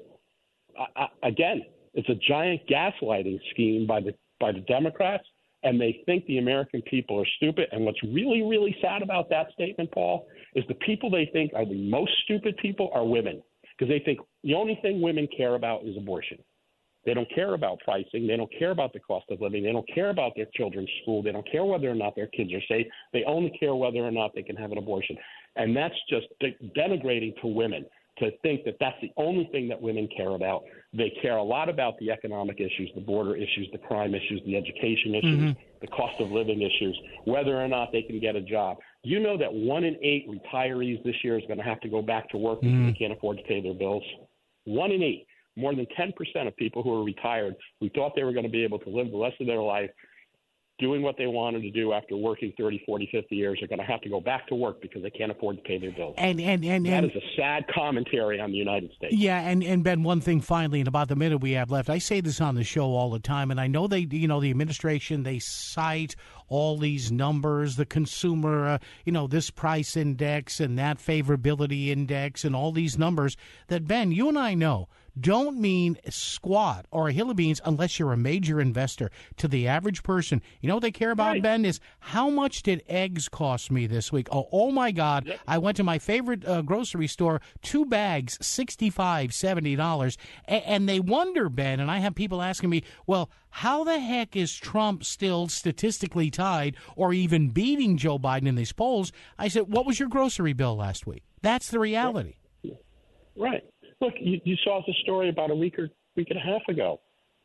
I, I, again, it's a giant gaslighting scheme by the by the Democrats, and they think the American people are stupid. And what's really, really sad about that statement, Paul, is the people they think are the most stupid people are women, because they think the only thing women care about is abortion. They don't care about pricing. They don't care about the cost of living. They don't care about their children's school. They don't care whether or not their kids are safe. They only care whether or not they can have an abortion. And that's just de- denigrating to women to think that that's the only thing that women care about. They care a lot about the economic issues, the border issues, the crime issues, the education issues, mm-hmm. the cost of living issues, whether or not they can get a job. Do you know that one in eight retirees this year is going to have to go back to work mm-hmm. because they can't afford to pay their bills? One in eight. More than ten percent of people who are retired, who thought they were going to be able to live the rest of their life doing what they wanted to do after working thirty, forty, fifty years, are going to have to go back to work because they can't afford to pay their bills. And and, and, that and, is a sad commentary on the United States. Yeah, and, and Ben, one thing finally, in about the minute we have left, I say this on the show all the time, and I know they, you know, the administration, they cite all these numbers, the consumer, uh, you know, this price index and that favorability index and all these numbers that, Ben, you and I know don't mean squat or a hill of beans unless you're a major investor. To the average person, you know what they care about, Right. Ben, is how much did eggs cost me this week? Oh, oh my God. Yep. I went to my favorite uh, grocery store, two bags, sixty-five dollars, seventy dollars. A- and they wonder, Ben, and I have people asking me, well, how the heck is Trump still statistically tied or even beating Joe Biden in these polls? I said, what was your grocery bill last week? That's the reality. Right. Look, you, you saw the story about a week or week and a half ago.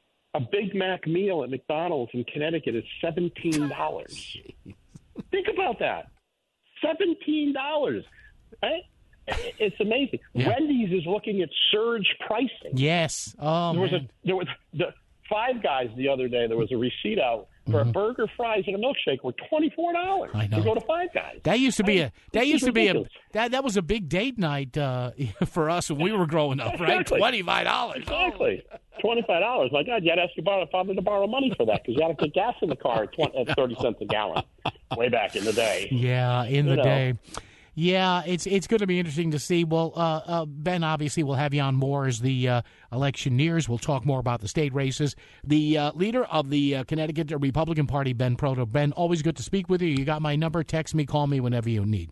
A Big Mac meal at McDonald's in Connecticut is seventeen dollars. Think about that. seventeen dollars. Right? It's amazing. Yeah. Wendy's is looking at surge pricing. Yes. Oh, There was man. a there was the Five Guys the other day. There was a receipt out for Mhm. a burger, fries, and a milkshake were twenty four dollars I know. to go to Five Guys. That used to be I- a that this used is to be a ridiculous. that that was a big date night uh, for us when we were growing up, right? Exactly. Twenty five dollars. Exactly. twenty-five dollars. My God, you had to ask your borrow- father to borrow money for that because you had to put gas in the car at, twenty, at thirty cents a gallon way back in the day. Yeah, in You the know. day. Yeah, it's it's going to be interesting to see. Well, uh, uh, Ben, obviously, we'll have you on more as the uh, election nears. We'll talk more about the state races. The uh, leader of the uh, Connecticut Republican Party, Ben Proto. Ben, always good to speak with you. You got my number. Text me, call me whenever you need.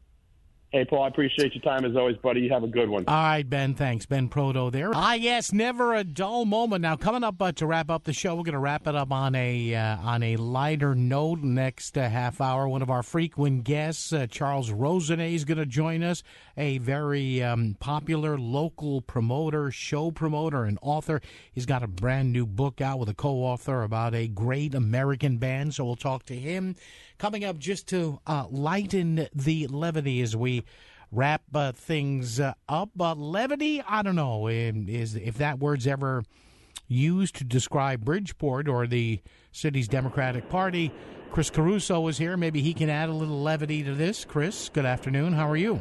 Hey, Paul, I appreciate your time as always, buddy. You have a good one. All right, Ben, thanks. Ben Proto there. Ah, yes, never a dull moment. Now, coming up uh, to wrap up the show, we're going to wrap it up on a uh, on a lighter note. Next uh, half hour, one of our frequent guests, uh, Charles Rosenet, is going to join us, a very um, popular local promoter, show promoter, and author. He's got a brand new book out with a co-author about a great American band, so we'll talk to him. Coming up just to uh, lighten the levity as we wrap uh, things uh, up. Uh, levity, I don't know um, is if that word's ever used to describe Bridgeport or the city's Democratic Party. Chris Caruso is here. Maybe he can add a little levity to this. Chris, good afternoon. How are you?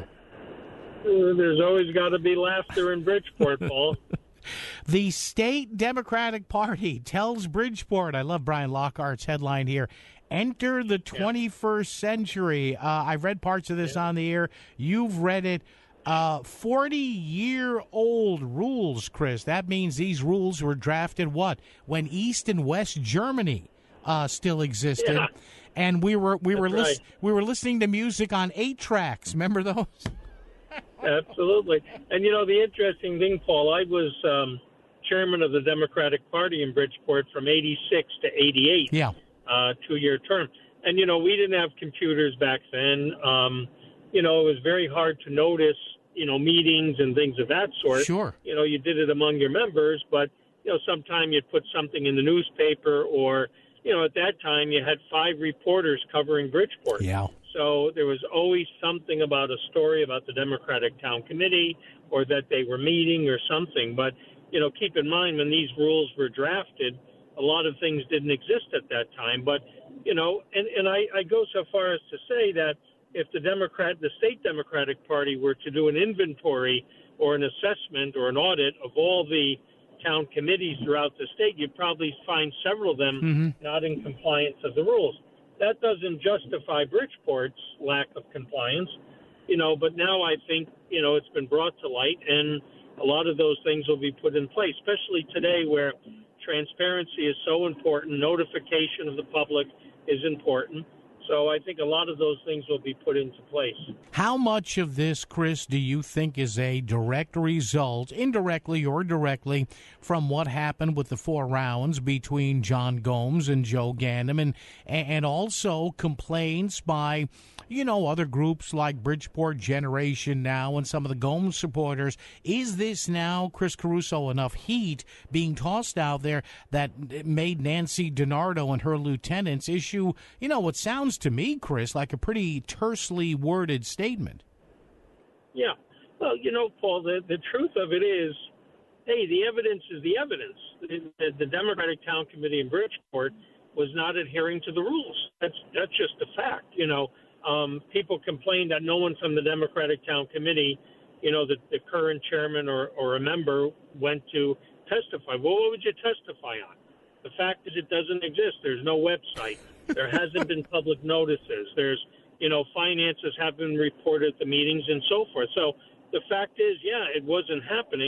There's always got to be laughter in Bridgeport, Paul. The state Democratic Party tells Bridgeport, I love Brian Lockhart's headline here, enter the twenty-first century. Uh, I've read parts of this on the air. You've read it. Uh, forty-year-old rules, Chris. That means these rules were drafted, what, when East and West Germany uh, still existed. Yeah. And we were we were That's lis- right. we were listening to music on eight tracks. Remember those? Absolutely. And, you know, the interesting thing, Paul, I was um, chairman of the Democratic Party in Bridgeport from eighty-six to eighty-eight, Yeah. uh, two-year term. And, you know, we didn't have computers back then. Um, you know, it was very hard to notice, you know, meetings and things of that sort. Sure. You know, you did it among your members, but, you know, sometime you'd put something in the newspaper or, you know, at that time you had five reporters covering Bridgeport. Yeah. So there was always something about a story about the Democratic Town Committee or that they were meeting or something. But, you know, keep in mind when these rules were drafted, a lot of things didn't exist at that time. But, you know, and, and I, I go so far as to say that if the Democrat, the state Democratic Party were to do an inventory or an assessment or an audit of all the town committees throughout the state, you'd probably find several of them Mm-hmm. not in compliance of the rules. That doesn't justify Bridgeport's lack of compliance, you know, but now I think, you know, it's been brought to light and a lot of those things will be put in place, especially today where transparency is so important, notification of the public is important. So I think a lot of those things will be put into place. How much of this, Chris, do you think is a direct result, indirectly or directly, from what happened with the four rounds between John Gomes and Joe Ganim, and and also complaints by, you know, other groups like Bridgeport Generation Now and some of the Gomes supporters? Is this now, Chris Caruso, enough heat being tossed out there that made Nancy DiNardo and her lieutenants issue, you know, what sounds to me, Chris, like a pretty tersely worded statement? Yeah. Well, you know, Paul, the, the truth of it is, hey, the evidence is the evidence. The, the, the Democratic Town Committee in Bridgeport was not adhering to the rules. That's that's just a fact. You know, um, people complain that no one from the Democratic Town Committee, you know, the, the current chairman or, or a member went to testify. Well, what would you testify on? The fact is it doesn't exist. There's no website. There hasn't been public notices. There's, you know, finances have been reported at the meetings and so forth. So the fact is, yeah, it wasn't happening.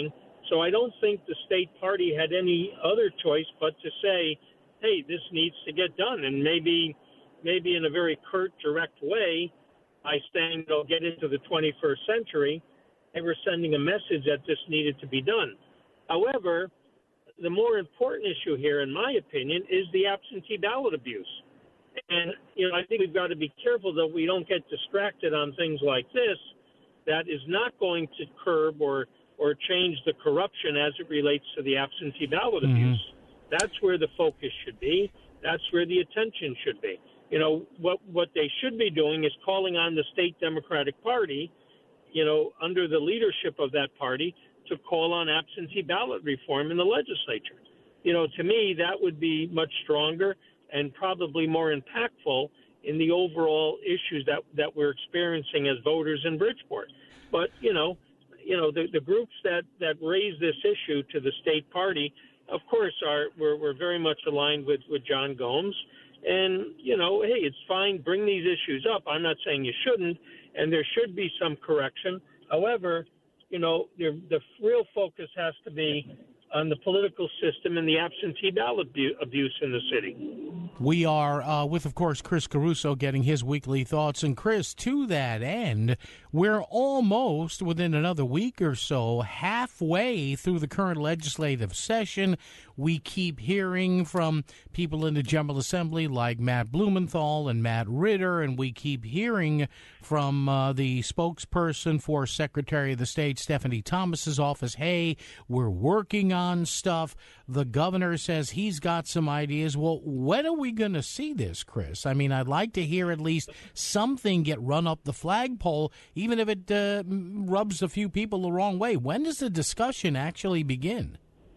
So I don't think the state party had any other choice but to say, hey, this needs to get done. And maybe maybe in a very curt, direct way, by saying they'll get into the twenty-first century, they were sending a message that this needed to be done. However, the more important issue here, in my opinion, is the absentee ballot abuse. And, you know, I think we've got to be careful that we don't get distracted on things like this. That is not going to curb or, or change the corruption as it relates to the absentee ballot Mm-hmm. abuse. That's where the focus should be. That's where the attention should be. You know, what, what they should be doing is calling on the state Democratic Party, you know, under the leadership of that party, to call on absentee ballot reform in the legislature. You know, to me, that would be much stronger and probably more impactful in the overall issues that, that we're experiencing as voters in Bridgeport. But, you know, you know, the, the groups that, that raise this issue to the state party, of course, are we're, we're very much aligned with, with John Gomes. And, you know, hey, it's fine. Bring these issues up. I'm not saying you shouldn't, and there should be some correction. However, you know, the, the real focus has to be on the political system and the absentee ballot abu- abuse in the city. We are uh, with, of course, Chris Caruso getting his weekly thoughts. And, Chris, to that end, we're almost within another week or so halfway through the current legislative session. We keep hearing from people in the General Assembly like Matt Blumenthal and Matt Ritter, and we keep hearing from uh, the spokesperson for Secretary of the State, Stephanie Thomas's office, hey, we're working on stuff. The governor says he's got some ideas. Well, when are we going to see this, Chris? I mean, I'd like to hear at least something get run up the flagpole, even if it uh, rubs a few people the wrong way. When does the discussion actually begin?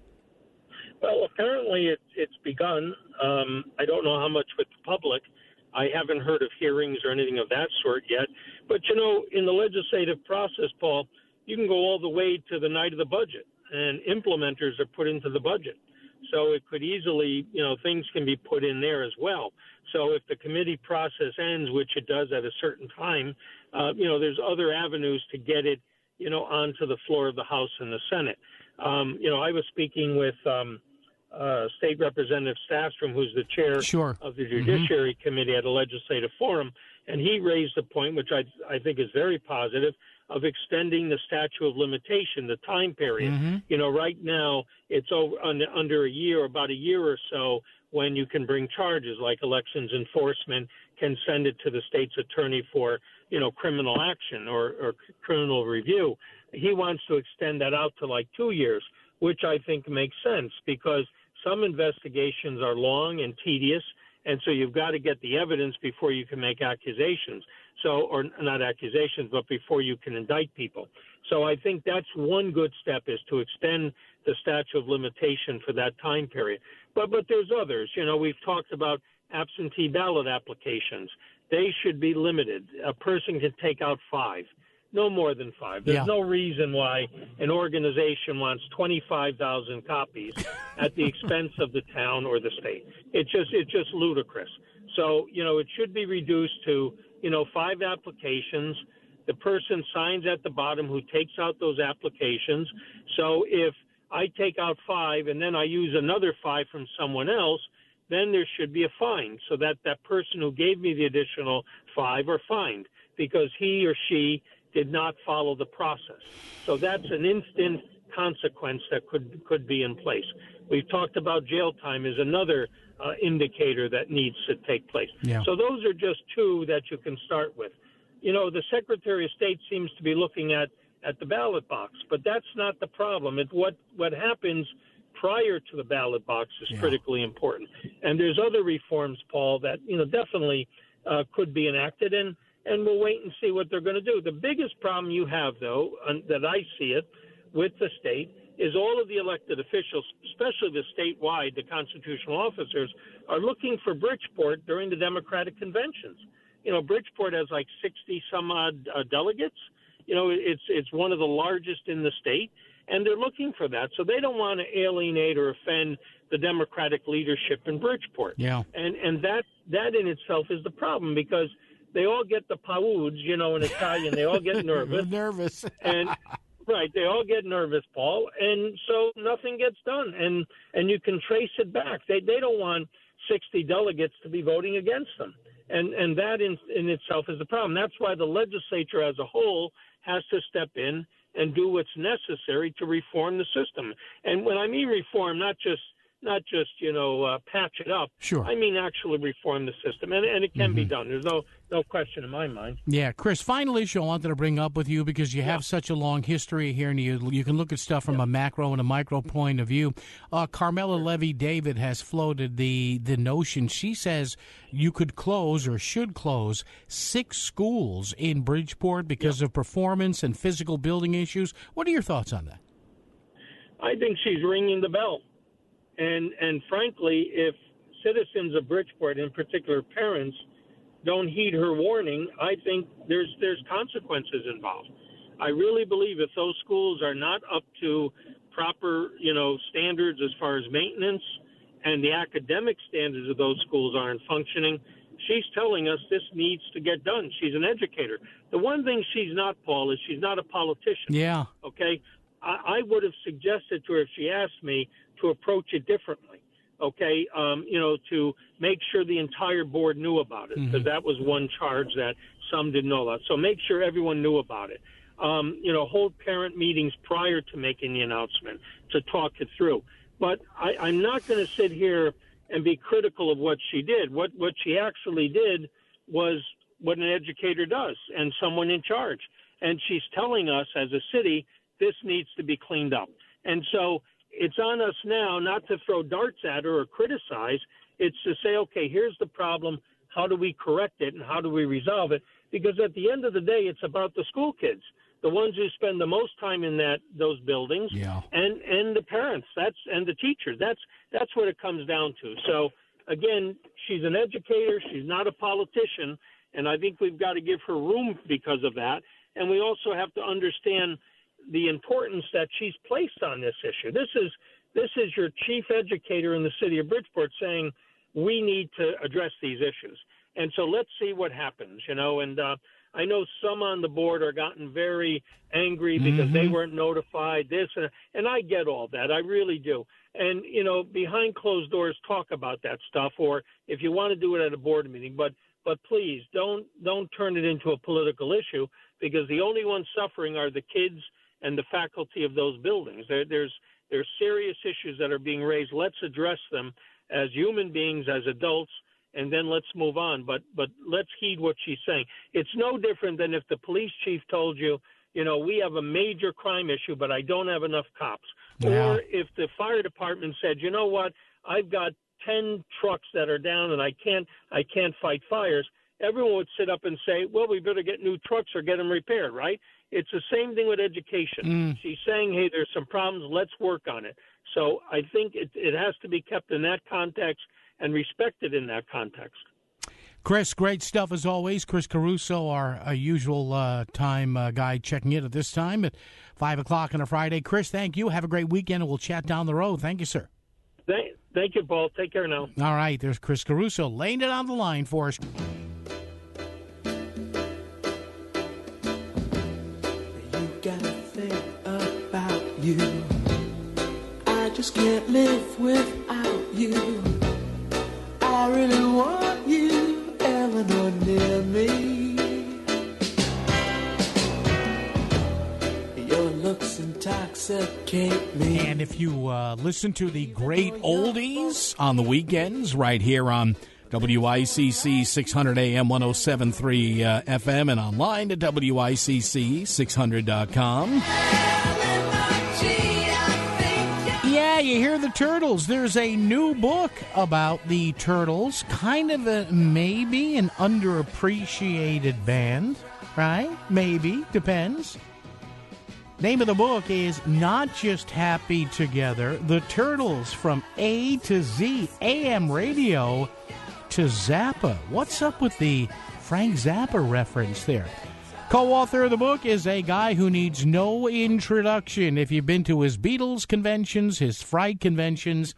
Well, apparently it, it's begun. Um, I don't know how much with the public. I haven't heard of hearings or anything of that sort yet. But, you know, in the legislative process, Paul, you can go all the way to the night of the budget, and implementers are put into the budget. So it could easily, you know, things can be put in there as well. So if the committee process ends, which it does at a certain time, uh, you know, there's other avenues to get it, you know, onto the floor of the House and the Senate. Um, you know, I was speaking with um, uh, State Representative Stastrom, who's the chair sure. of the Judiciary mm-hmm. Committee at a legislative forum, and he raised a point, which I, I think is very positive, of extending the statute of limitation, the time period. Mm-hmm. You know, right now it's over under, under a year, about a year or so, when you can bring charges, like elections enforcement can send it to the state's attorney for, you know, criminal action or, or criminal review. He wants to extend that out to like two years, which I think makes sense because some investigations are long and tedious, and so you've got to get the evidence before you can make accusations. So, or not accusations, but before you can indict people. So I think that's one good step, is to extend the statute of limitation for that time period. But but there's others. You know, we've talked about absentee ballot applications. They should be limited. A person can take out five, no more than five. There's yeah. no reason why an organization wants twenty-five thousand copies at the expense of the town or the state. It just it's just ludicrous. So, you know, it should be reduced to, you know, five applications. The person signs at the bottom who takes out those applications. So if I take out five and then I use another five from someone else, then there should be a fine, so that that person who gave me the additional five are fined because he or she did not follow the process. So that's an instant consequence that could could be in place. We've talked about jail time as another uh, indicator that needs to take place. Yeah. So those are just two that you can start with. You know, the Secretary of State seems to be looking at, at the ballot box, but that's not the problem. It, what, what happens prior to the ballot box is yeah. critically important. And there's other reforms, Paul, that, you know, definitely uh, could be enacted, and, and we'll wait and see what they're going to do. The biggest problem you have, though, and that I see it with the state, is all of the elected officials, especially the statewide, the constitutional officers, are looking for Bridgeport during the Democratic conventions. You know, Bridgeport has like sixty some odd uh, delegates. You know, it's it's one of the largest in the state, and they're looking for that. So they don't want to alienate or offend the Democratic leadership in Bridgeport. Yeah. And and that that in itself is the problem, because they all get the pauds, you know, in Italian. They all get nervous. nervous. and Right. They all get nervous, Paul, and so nothing gets done. And and you can trace it back. They they don't want sixty delegates to be voting against them. And and that in, in itself is a problem. That's why the legislature as a whole has to step in and do what's necessary to reform the system. And when I mean reform, not just not just, you know, uh, patch it up. Sure. I mean actually reform the system. And, and it can mm-hmm. be done. There's no no question in my mind. Yeah, Chris, final issue I wanted to bring up with you because you yeah. have such a long history here and you, you can look at stuff from yeah. a macro and a micro point of view. Uh, Carmela Levy-David has floated the, the notion. She says you could close or should close six schools in Bridgeport because yeah. of performance and physical building issues. What are your thoughts on that? I think she's ringing the bell. And and frankly, if citizens of Bridgeport, in particular parents, don't heed her warning, I think there's there's consequences involved. I really believe if those schools are not up to proper, you know, standards as far as maintenance and the academic standards of those schools aren't functioning, she's telling us this needs to get done. She's an educator. The one thing she's not, Paul, is she's not a politician. Yeah. Okay? I, I would have suggested to her if she asked me to approach it differently, okay, um, you know, to make sure the entire board knew about it, because mm-hmm. that was one charge that some didn't know about. So make sure everyone knew about it. Um, you know, hold parent meetings prior to making the announcement to talk it through. But I, I'm not going to sit here and be critical of what she did. What, what she actually did was what an educator does and someone in charge. And she's telling us as a city, this needs to be cleaned up. And so it's on us now not to throw darts at her or criticize. It's to say, okay, here's the problem. How do we correct it and how do we resolve it? Because at the end of the day, it's about the school kids, the ones who spend the most time in that those buildings, yeah. and and the parents. That's and the teachers. That's that's what it comes down to. So again, she's an educator. She's not a politician, and I think we've got to give her room because of that. And we also have to understand the importance that she's placed on this issue. This is this is your chief educator in the city of Bridgeport saying we need to address these issues. And so let's see what happens, you know. And uh, I know some on the board are gotten very angry because mm-hmm. they weren't notified, this, and, and I get all that. I really do. And, you know, behind closed doors, talk about that stuff, or if you want to do it at a board meeting. But but please don't don't turn it into a political issue, because the only ones suffering are the kids and the faculty of those buildings. There, there's there's serious issues that are being raised. Let's address them as human beings, as adults, and then let's move on. But but let's heed what she's saying. It's no different than if the police chief told you, you know, we have a major crime issue, but I don't have enough cops. Yeah. Or if the fire department said, you know what, I've got ten trucks that are down and I can't I can't fight fires. Everyone would sit up and say, well, we better get new trucks or get them repaired, right? It's the same thing with education. Mm. She's saying, hey, there's some problems. Let's work on it. So I think it, it has to be kept in that context and respected in that context. Chris, great stuff as always. Chris Caruso, our, our usual uh, time uh, guy, checking in at this time at five o'clock on a Friday. Chris, thank you. Have a great weekend, and we'll chat down the road. Thank you, sir. Thank, thank you, Paul. Take care now. All right, there's Chris Caruso laying it on the line for us. You. I just can't live without you. I really want you, Eleanor, near me. Your looks intoxicate me. And if you uh, listen to the great oldies on the weekends right here on W I C C six hundred A M, one oh seven point three uh, F M, and online at W I C C six hundred dot com. Yeah, you hear the Turtles. There's a new book about the Turtles, kind of a maybe an underappreciated band, right? Maybe, depends. Name of the book is Not Just Happy Together, The Turtles from A to Z, A M radio to Zappa. What's up with the Frank Zappa reference there? Co-author of the book is a guy who needs no introduction. If you've been to his Beatles conventions, his Fright conventions,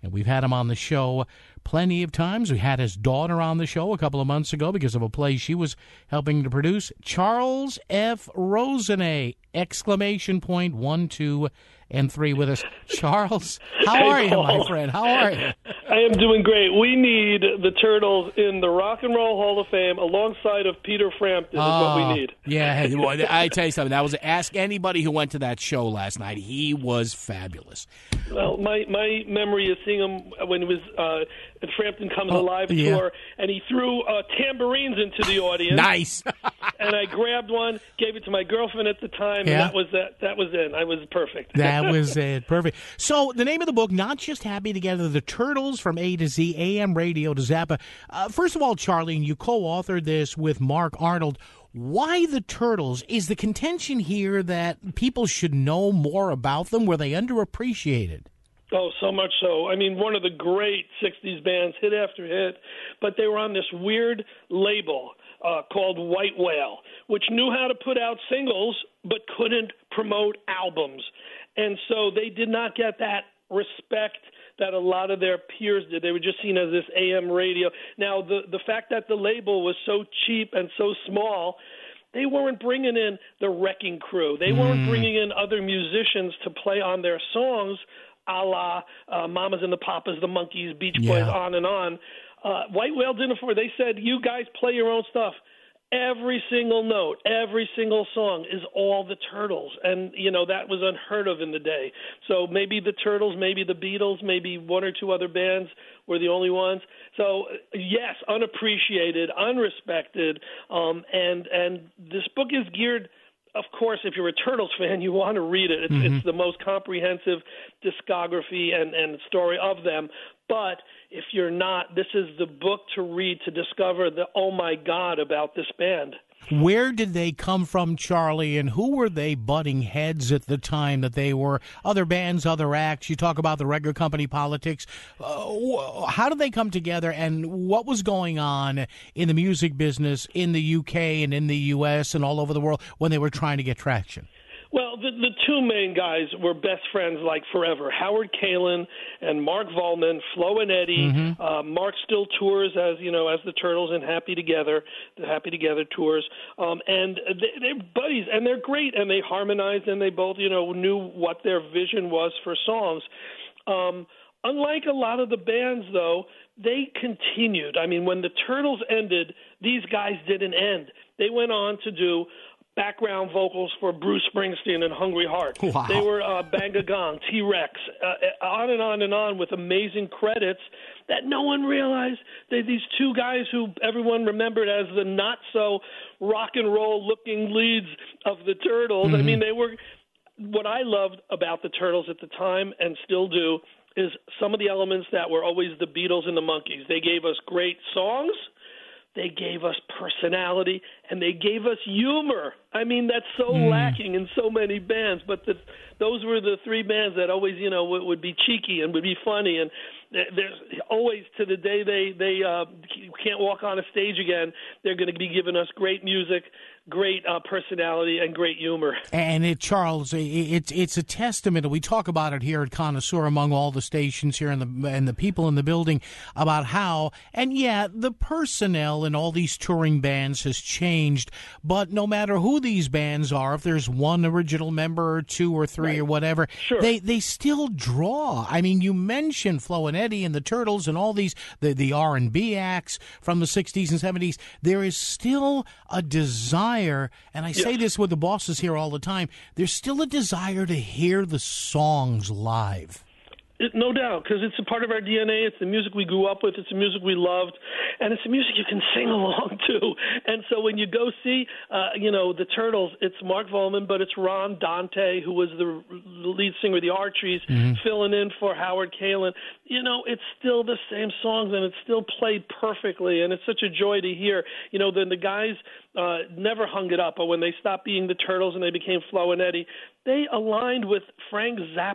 and we've had him on the show plenty of times. We had his daughter on the show a couple of months ago because of a play she was helping to produce. Charles F. Rosenay, exclamation point one, two, and three with us. Charles, how Hey, are you, Paul. my friend? How are you? I am doing great. We need the Turtles in the Rock and Roll Hall of Fame alongside of Peter Frampton is what we need. Yeah, hey, well, I tell you something. That was ask anybody who went to that show last night. He was fabulous. Well, my, my memory is seeing him when he was uh, at Frampton Comes Oh, Alive yeah. tour, and he threw uh, tambourines into the audience. Nice. And I grabbed one, gave it to my girlfriend at the time, Yeah. and that was that. That was it. I was perfect. That was it. Perfect. So the name of the book, Not Just Happy Together, The Turtles from A to Z, A M Radio to Zappa. Uh, first of all, Charlie, and you co-authored this with Mark Arnold. Why the Turtles? Is the contention here that people should know more about them? Were they underappreciated? Oh, so much so. I mean, one of the great sixties bands, hit after hit, but they were on this weird label uh, called White Whale, which knew how to put out singles but couldn't promote albums. And so they did not get that respect that a lot of their peers did. They were just seen as this A M radio. Now, the, the fact that the label was so cheap and so small, they weren't bringing in the Wrecking Crew. They weren't bringing in other musicians to play on their songs, a la uh, Mamas and the Papas, the Monkees, Beach Boys, Yeah. on and on. Uh, White Whale didn't afford. They said, you guys play your own stuff. Every single note, every single song is all the Turtles. And, you know, that was unheard of in the day. So maybe the Turtles, maybe the Beatles, maybe one or two other bands were the only ones. So, yes, unappreciated, unrespected. Um, and, and this book is geared, of course, if you're a Turtles fan, you want to read it. It's, Mm-hmm. it's the most comprehensive discography and, and story of them. But if you're not, this is the book to read to discover the oh my God about this band. Where did they come from, Charlie, and who were they butting heads at the time that they were other bands, other acts? You talk about the record company politics. Uh, wh- how did they come together, and what was going on in the music business in the U K and in the U S and all over the world when they were trying to get traction? Well, the, the two main guys were best friends like forever. Howard Kalin and Mark Volman, Flo and Eddie. Mm-hmm. Uh, Mark still tours as, you know, as the Turtles in Happy Together, the Happy Together tours. Um, and they, they're buddies, and they're great, and they harmonized, and they both, you know, knew what their vision was for songs. Um, unlike a lot of the bands, though, they continued. I mean, when the Turtles ended, these guys didn't end. They went on to do background vocals for Bruce Springsteen and Hungry Heart. Wow. They were uh, Bang a Gong, T-Rex, uh, on and on and on with amazing credits that no one realized. They, these two guys who everyone remembered as the not-so rock and roll looking leads of the Turtles. Mm-hmm. I mean, they were – what I loved about the Turtles at the time and still do is some of the elements that were always the Beatles and the Monkees. They gave us great songs. They gave us personality, and they gave us humor. I mean, that's so mm. lacking in so many bands, but the, those were the three bands that always, you know, would, would be cheeky and would be funny, and there's always, to the day they, they uh, can't walk on a stage again, they're going to be giving us great music, great uh, personality, and great humor. And it, Charles, it's it's a testament. We talk about it here at Connoisseur among all the stations here and the and the people in the building about how, and yeah, the personnel in all these touring bands has changed. But no matter who these bands are, if there's one original member or two or three right. or whatever, sure. they they still draw. I mean, you mentioned Flo and Eddie and the Turtles and all these the the R and B acts from the sixties and seventies. There is still a desire. And I yes. say this with the bosses here all the time, there's still a desire to hear the songs live. It, no doubt, because it's a part of our D N A. It's the music we grew up with. It's the music we loved, and it's the music you can sing along to. And so when you go see, uh, you know, the Turtles, it's Mark Volman, but it's Ron Dante, who was the lead singer of the Archies, mm-hmm. filling in for Howard Kalin. You know, it's still the same songs, and it's still played perfectly, and it's such a joy to hear. You know, then the guys uh, never hung it up, but when they stopped being the Turtles and they became Flo and Eddie, they aligned with Frank Zappa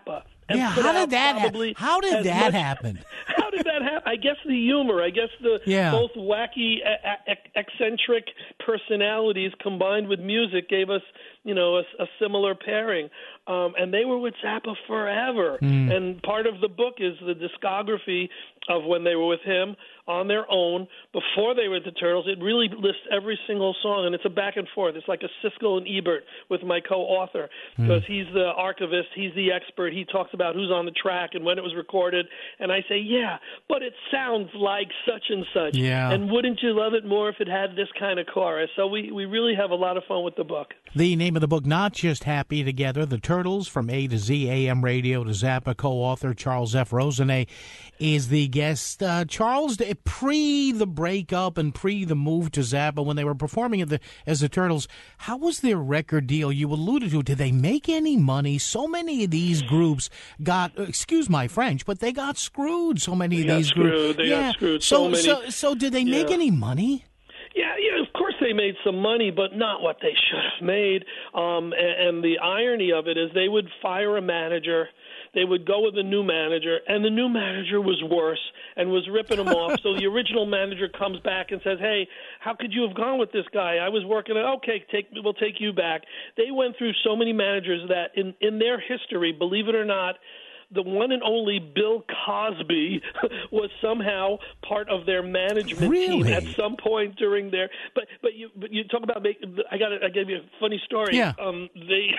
and yeah, put how out did that probably ha- How did as that much- happen? How did that happen? I guess the humor. I guess the Yeah. both wacky, e- e- eccentric personalities combined with music gave us, you know, a, a similar pairing. Um, and they were with Zappa forever. Mm. And part of the book is the discography of when they were with him on their own before they were with the Turtles. It really lists every single song, and it's a back and forth. It's like a Siskel and Ebert with my co-author, because mm. he's the archivist, he's the expert. He talks about who's on the track and when it was recorded, and I say, yeah, but it sounds like such and such. Yeah. And wouldn't you love it more if it had this kind of chorus? So we, we really have a lot of fun with the book. The name of the book, Not Just Happy Together, The Turtles from A to Z, A M Radio to Zappa, co-author Charles F. Rosenet is the guest. Uh, Charles, pre the breakup and pre the move to Zappa, when they were performing at the, as the Turtles, how was their record deal? You alluded to, did they make any money? So many of these groups got, excuse my French, but they got screwed. So many they of these screwed. groups. They yeah. got screwed. So, so many. So, so did they make yeah. any money? Yeah, yeah, of course they made some money, but not what they should have made. Um, and, and the irony of it is they would fire a manager, they would go with a new manager, and the new manager was worse and was ripping them off. So the original manager comes back and says, hey, how could you have gone with this guy? I was working at, okay, take, we'll take you back. They went through so many managers that in, in their history, believe it or not, the one and only Bill Cosby was somehow part of their management really? team at some point during their. But but you but you talk about make, I got I gave you a funny story. Yeah. Um. They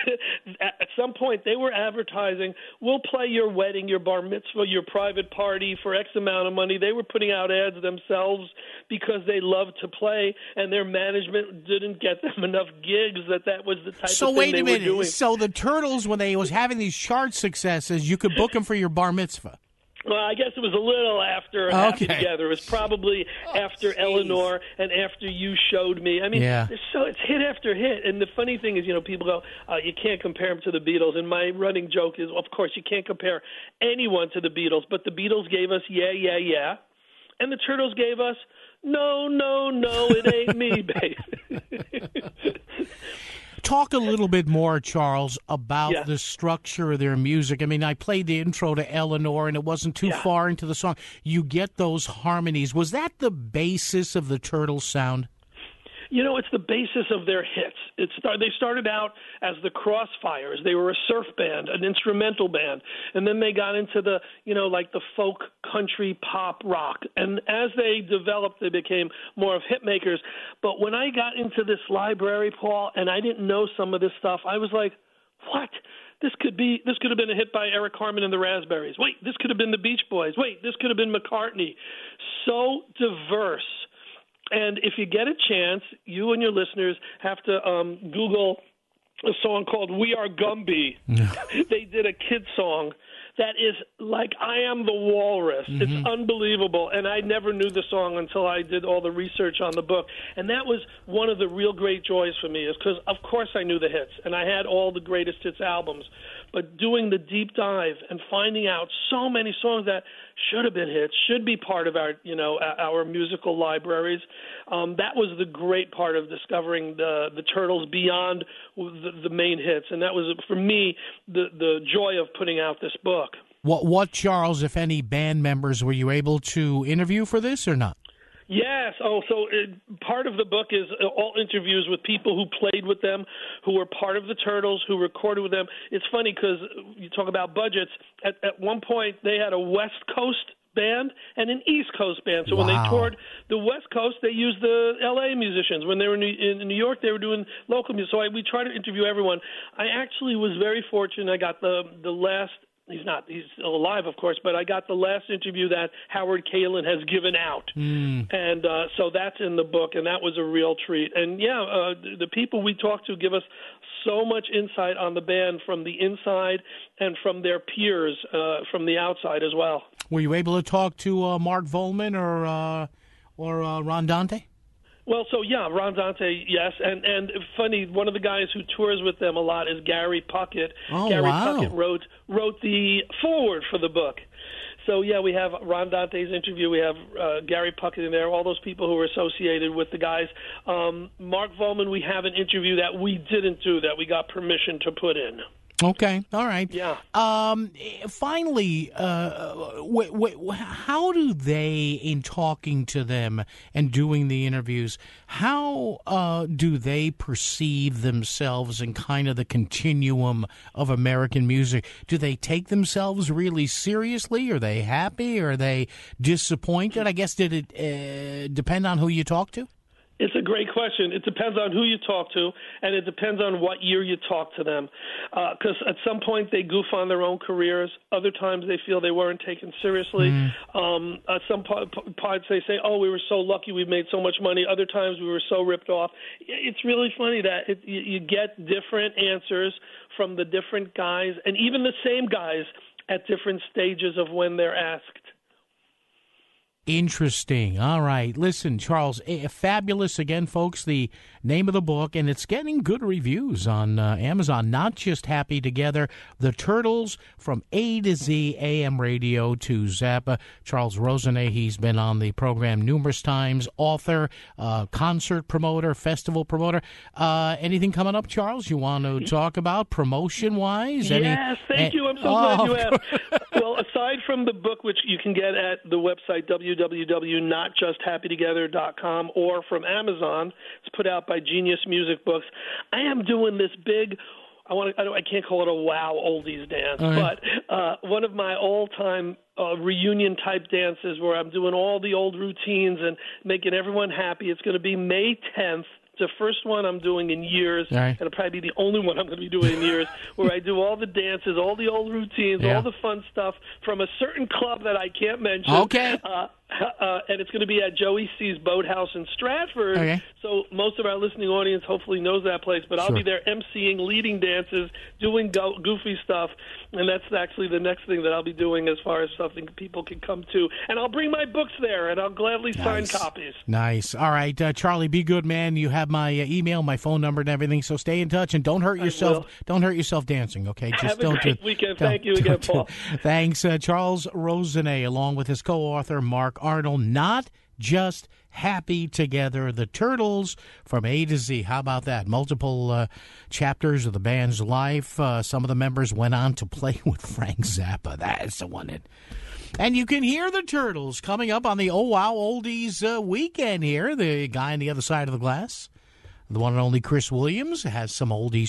at some point they were advertising, we'll play your wedding, your bar mitzvah, your private party for X amount of money. They were putting out ads themselves because they loved to play, and their management didn't get them enough gigs that that was the type so of thing wait they a were minute. doing. So the Turtles, when they was having these chart successes, you could book them for your bar mitzvah. Well, I guess it was a little after Happy Okay. Together. It was probably Oh, after geez. Eleanor and after You Showed Me. I mean, Yeah. it's so it's hit after hit. And the funny thing is, you know, people go, uh, you can't compare them to the Beatles. And my running joke is, of course, you can't compare anyone to the Beatles. But the Beatles gave us Yeah, Yeah, Yeah. And the Turtles gave us No, No, No, It Ain't Me, baby. Talk a little bit more, Charles, about Yeah. the structure of their music. I mean, I played the intro to Eleanor, and it wasn't too Yeah. far into the song. You get those harmonies. Was that the basis of the Turtles sound? You know, it's the basis of their hits. It start, they started out as the Crossfires. They were a surf band, an instrumental band, and then they got into the, you know, like the folk, country, pop, rock. And as they developed, they became more of hit makers. But when I got into this library, Paul, and I didn't know some of this stuff, I was like, what? This could be. This could have been a hit by Eric Carmen and the Raspberries. Wait, this could have been the Beach Boys. Wait, this could have been McCartney. So diverse. And if you get a chance, you and your listeners have to um, Google a song called We Are Gumby. They did a kid song that is like I Am the Walrus. Mm-hmm. It's unbelievable. And I never knew the song until I did all the research on the book. And that was one of the real great joys for me, is because, of course, I knew the hits, and I had all the greatest hits albums. But doing the deep dive and finding out so many songs that should have been hits, should be part of our, you know, our musical libraries, um, that was the great part of discovering the the Turtles beyond the, the main hits. And that was, for me, the, the joy of putting out this book. What, what, Charles, if any, band members were you able to interview for this or not? Yes. Oh, so it, part of the book is all interviews with people who played with them, who were part of the Turtles, who recorded with them. It's funny because you talk about budgets. At, at one point, they had a West Coast band and an East Coast band. So wow. when they toured the West Coast, they used the L A musicians. When they were in New York, they were doing local music. So I, we try to interview everyone. I actually was very fortunate. I got the the last. He's not. He's still alive, of course, but I got the last interview that Howard Kalin has given out, mm. and uh, so that's in the book, and that was a real treat. And yeah, uh, the people we talk to give us so much insight on the band from the inside and from their peers uh, from the outside as well. Were you able to talk to uh, Mark Volman or uh, or uh, Ron Dante? Well, so yeah, Ron Dante, yes, and and funny, one of the guys who tours with them a lot is Gary Puckett. Oh, Gary wow. Puckett wrote wrote the foreword for the book. So yeah, we have Ron Dante's interview. We have uh, Gary Puckett in there. All those people who are associated with the guys. Um, Mark Volman, we have an interview that we didn't do that we got permission to put in. Okay, all right. Yeah. Um, finally, uh, w- w- how do they, in talking to them and doing the interviews, how uh, do they perceive themselves in kind of the continuum of American music? Do they take themselves really seriously? Are they happy? Are they disappointed? I guess, did it uh, depend on who you talk to? It's a great question. It depends on who you talk to, and it depends on what year you talk to them. Because uh, at some point they goof on their own careers. Other times they feel they weren't taken seriously. Mm. Um, at some parts they say, oh, we were so lucky we made so much money. Other times we were so ripped off. It's really funny that it, you, you get different answers from the different guys, and even the same guys at different stages of when they're asked. Interesting. All right. Listen, Charles, fabulous again, folks. The name of the book, and it's getting good reviews on uh, Amazon. Not Just Happy Together, The Turtles from A to Z, A M radio to Zappa. Charles Rosenay, he's been on the program numerous times. Author, uh, concert promoter, festival promoter. Uh, anything coming up, Charles, you want to talk about promotion-wise? Any, yes, thank you. I'm so oh. glad you asked. Well, aside from the book, which you can get at the website w w w dot not just happy together dot com or from Amazon, it's put out by Genius Music Books. I am doing this big, I want to, I, don't, I can't call it a wow oldies dance, right. but uh, one of my all-time uh, reunion type dances where I'm doing all the old routines and making everyone happy. It's going to be May tenth. It's the first one I'm doing in years, right. and it'll probably be the only one I'm going to be doing in years, where I do all the dances, all the old routines, yeah. all the fun stuff from a certain club that I can't mention. Okay. Uh, uh, and it's going to be at Joey C's Boathouse in Stratford. Okay. So most of our listening audience hopefully knows that place, but I'll sure. be there emceeing, leading dances, doing go- goofy stuff, and that's actually the next thing that I'll be doing as far as something people can come to. And I'll bring my books there, and I'll gladly nice. sign copies. Nice. All right, uh, Charlie, be good, man. You have my uh, email, my phone number, and everything, so stay in touch, and don't hurt yourself. Don't hurt yourself dancing, okay? Just have a don't great do, weekend. Don't, Thank you again, Paul. Thanks, uh, Charles Rosenay, along with his co-author, Mark Arnold. Not Just Happy Together, The Turtles from A to Z. How about that? Multiple uh, chapters of the band's life. Uh, some of the members went on to play with Frank Zappa. That's the one that... And you can hear the Turtles coming up on the Oh Wow Oldies uh, weekend here. The guy on the other side of the glass, the one and only Chris Williams, has some oldies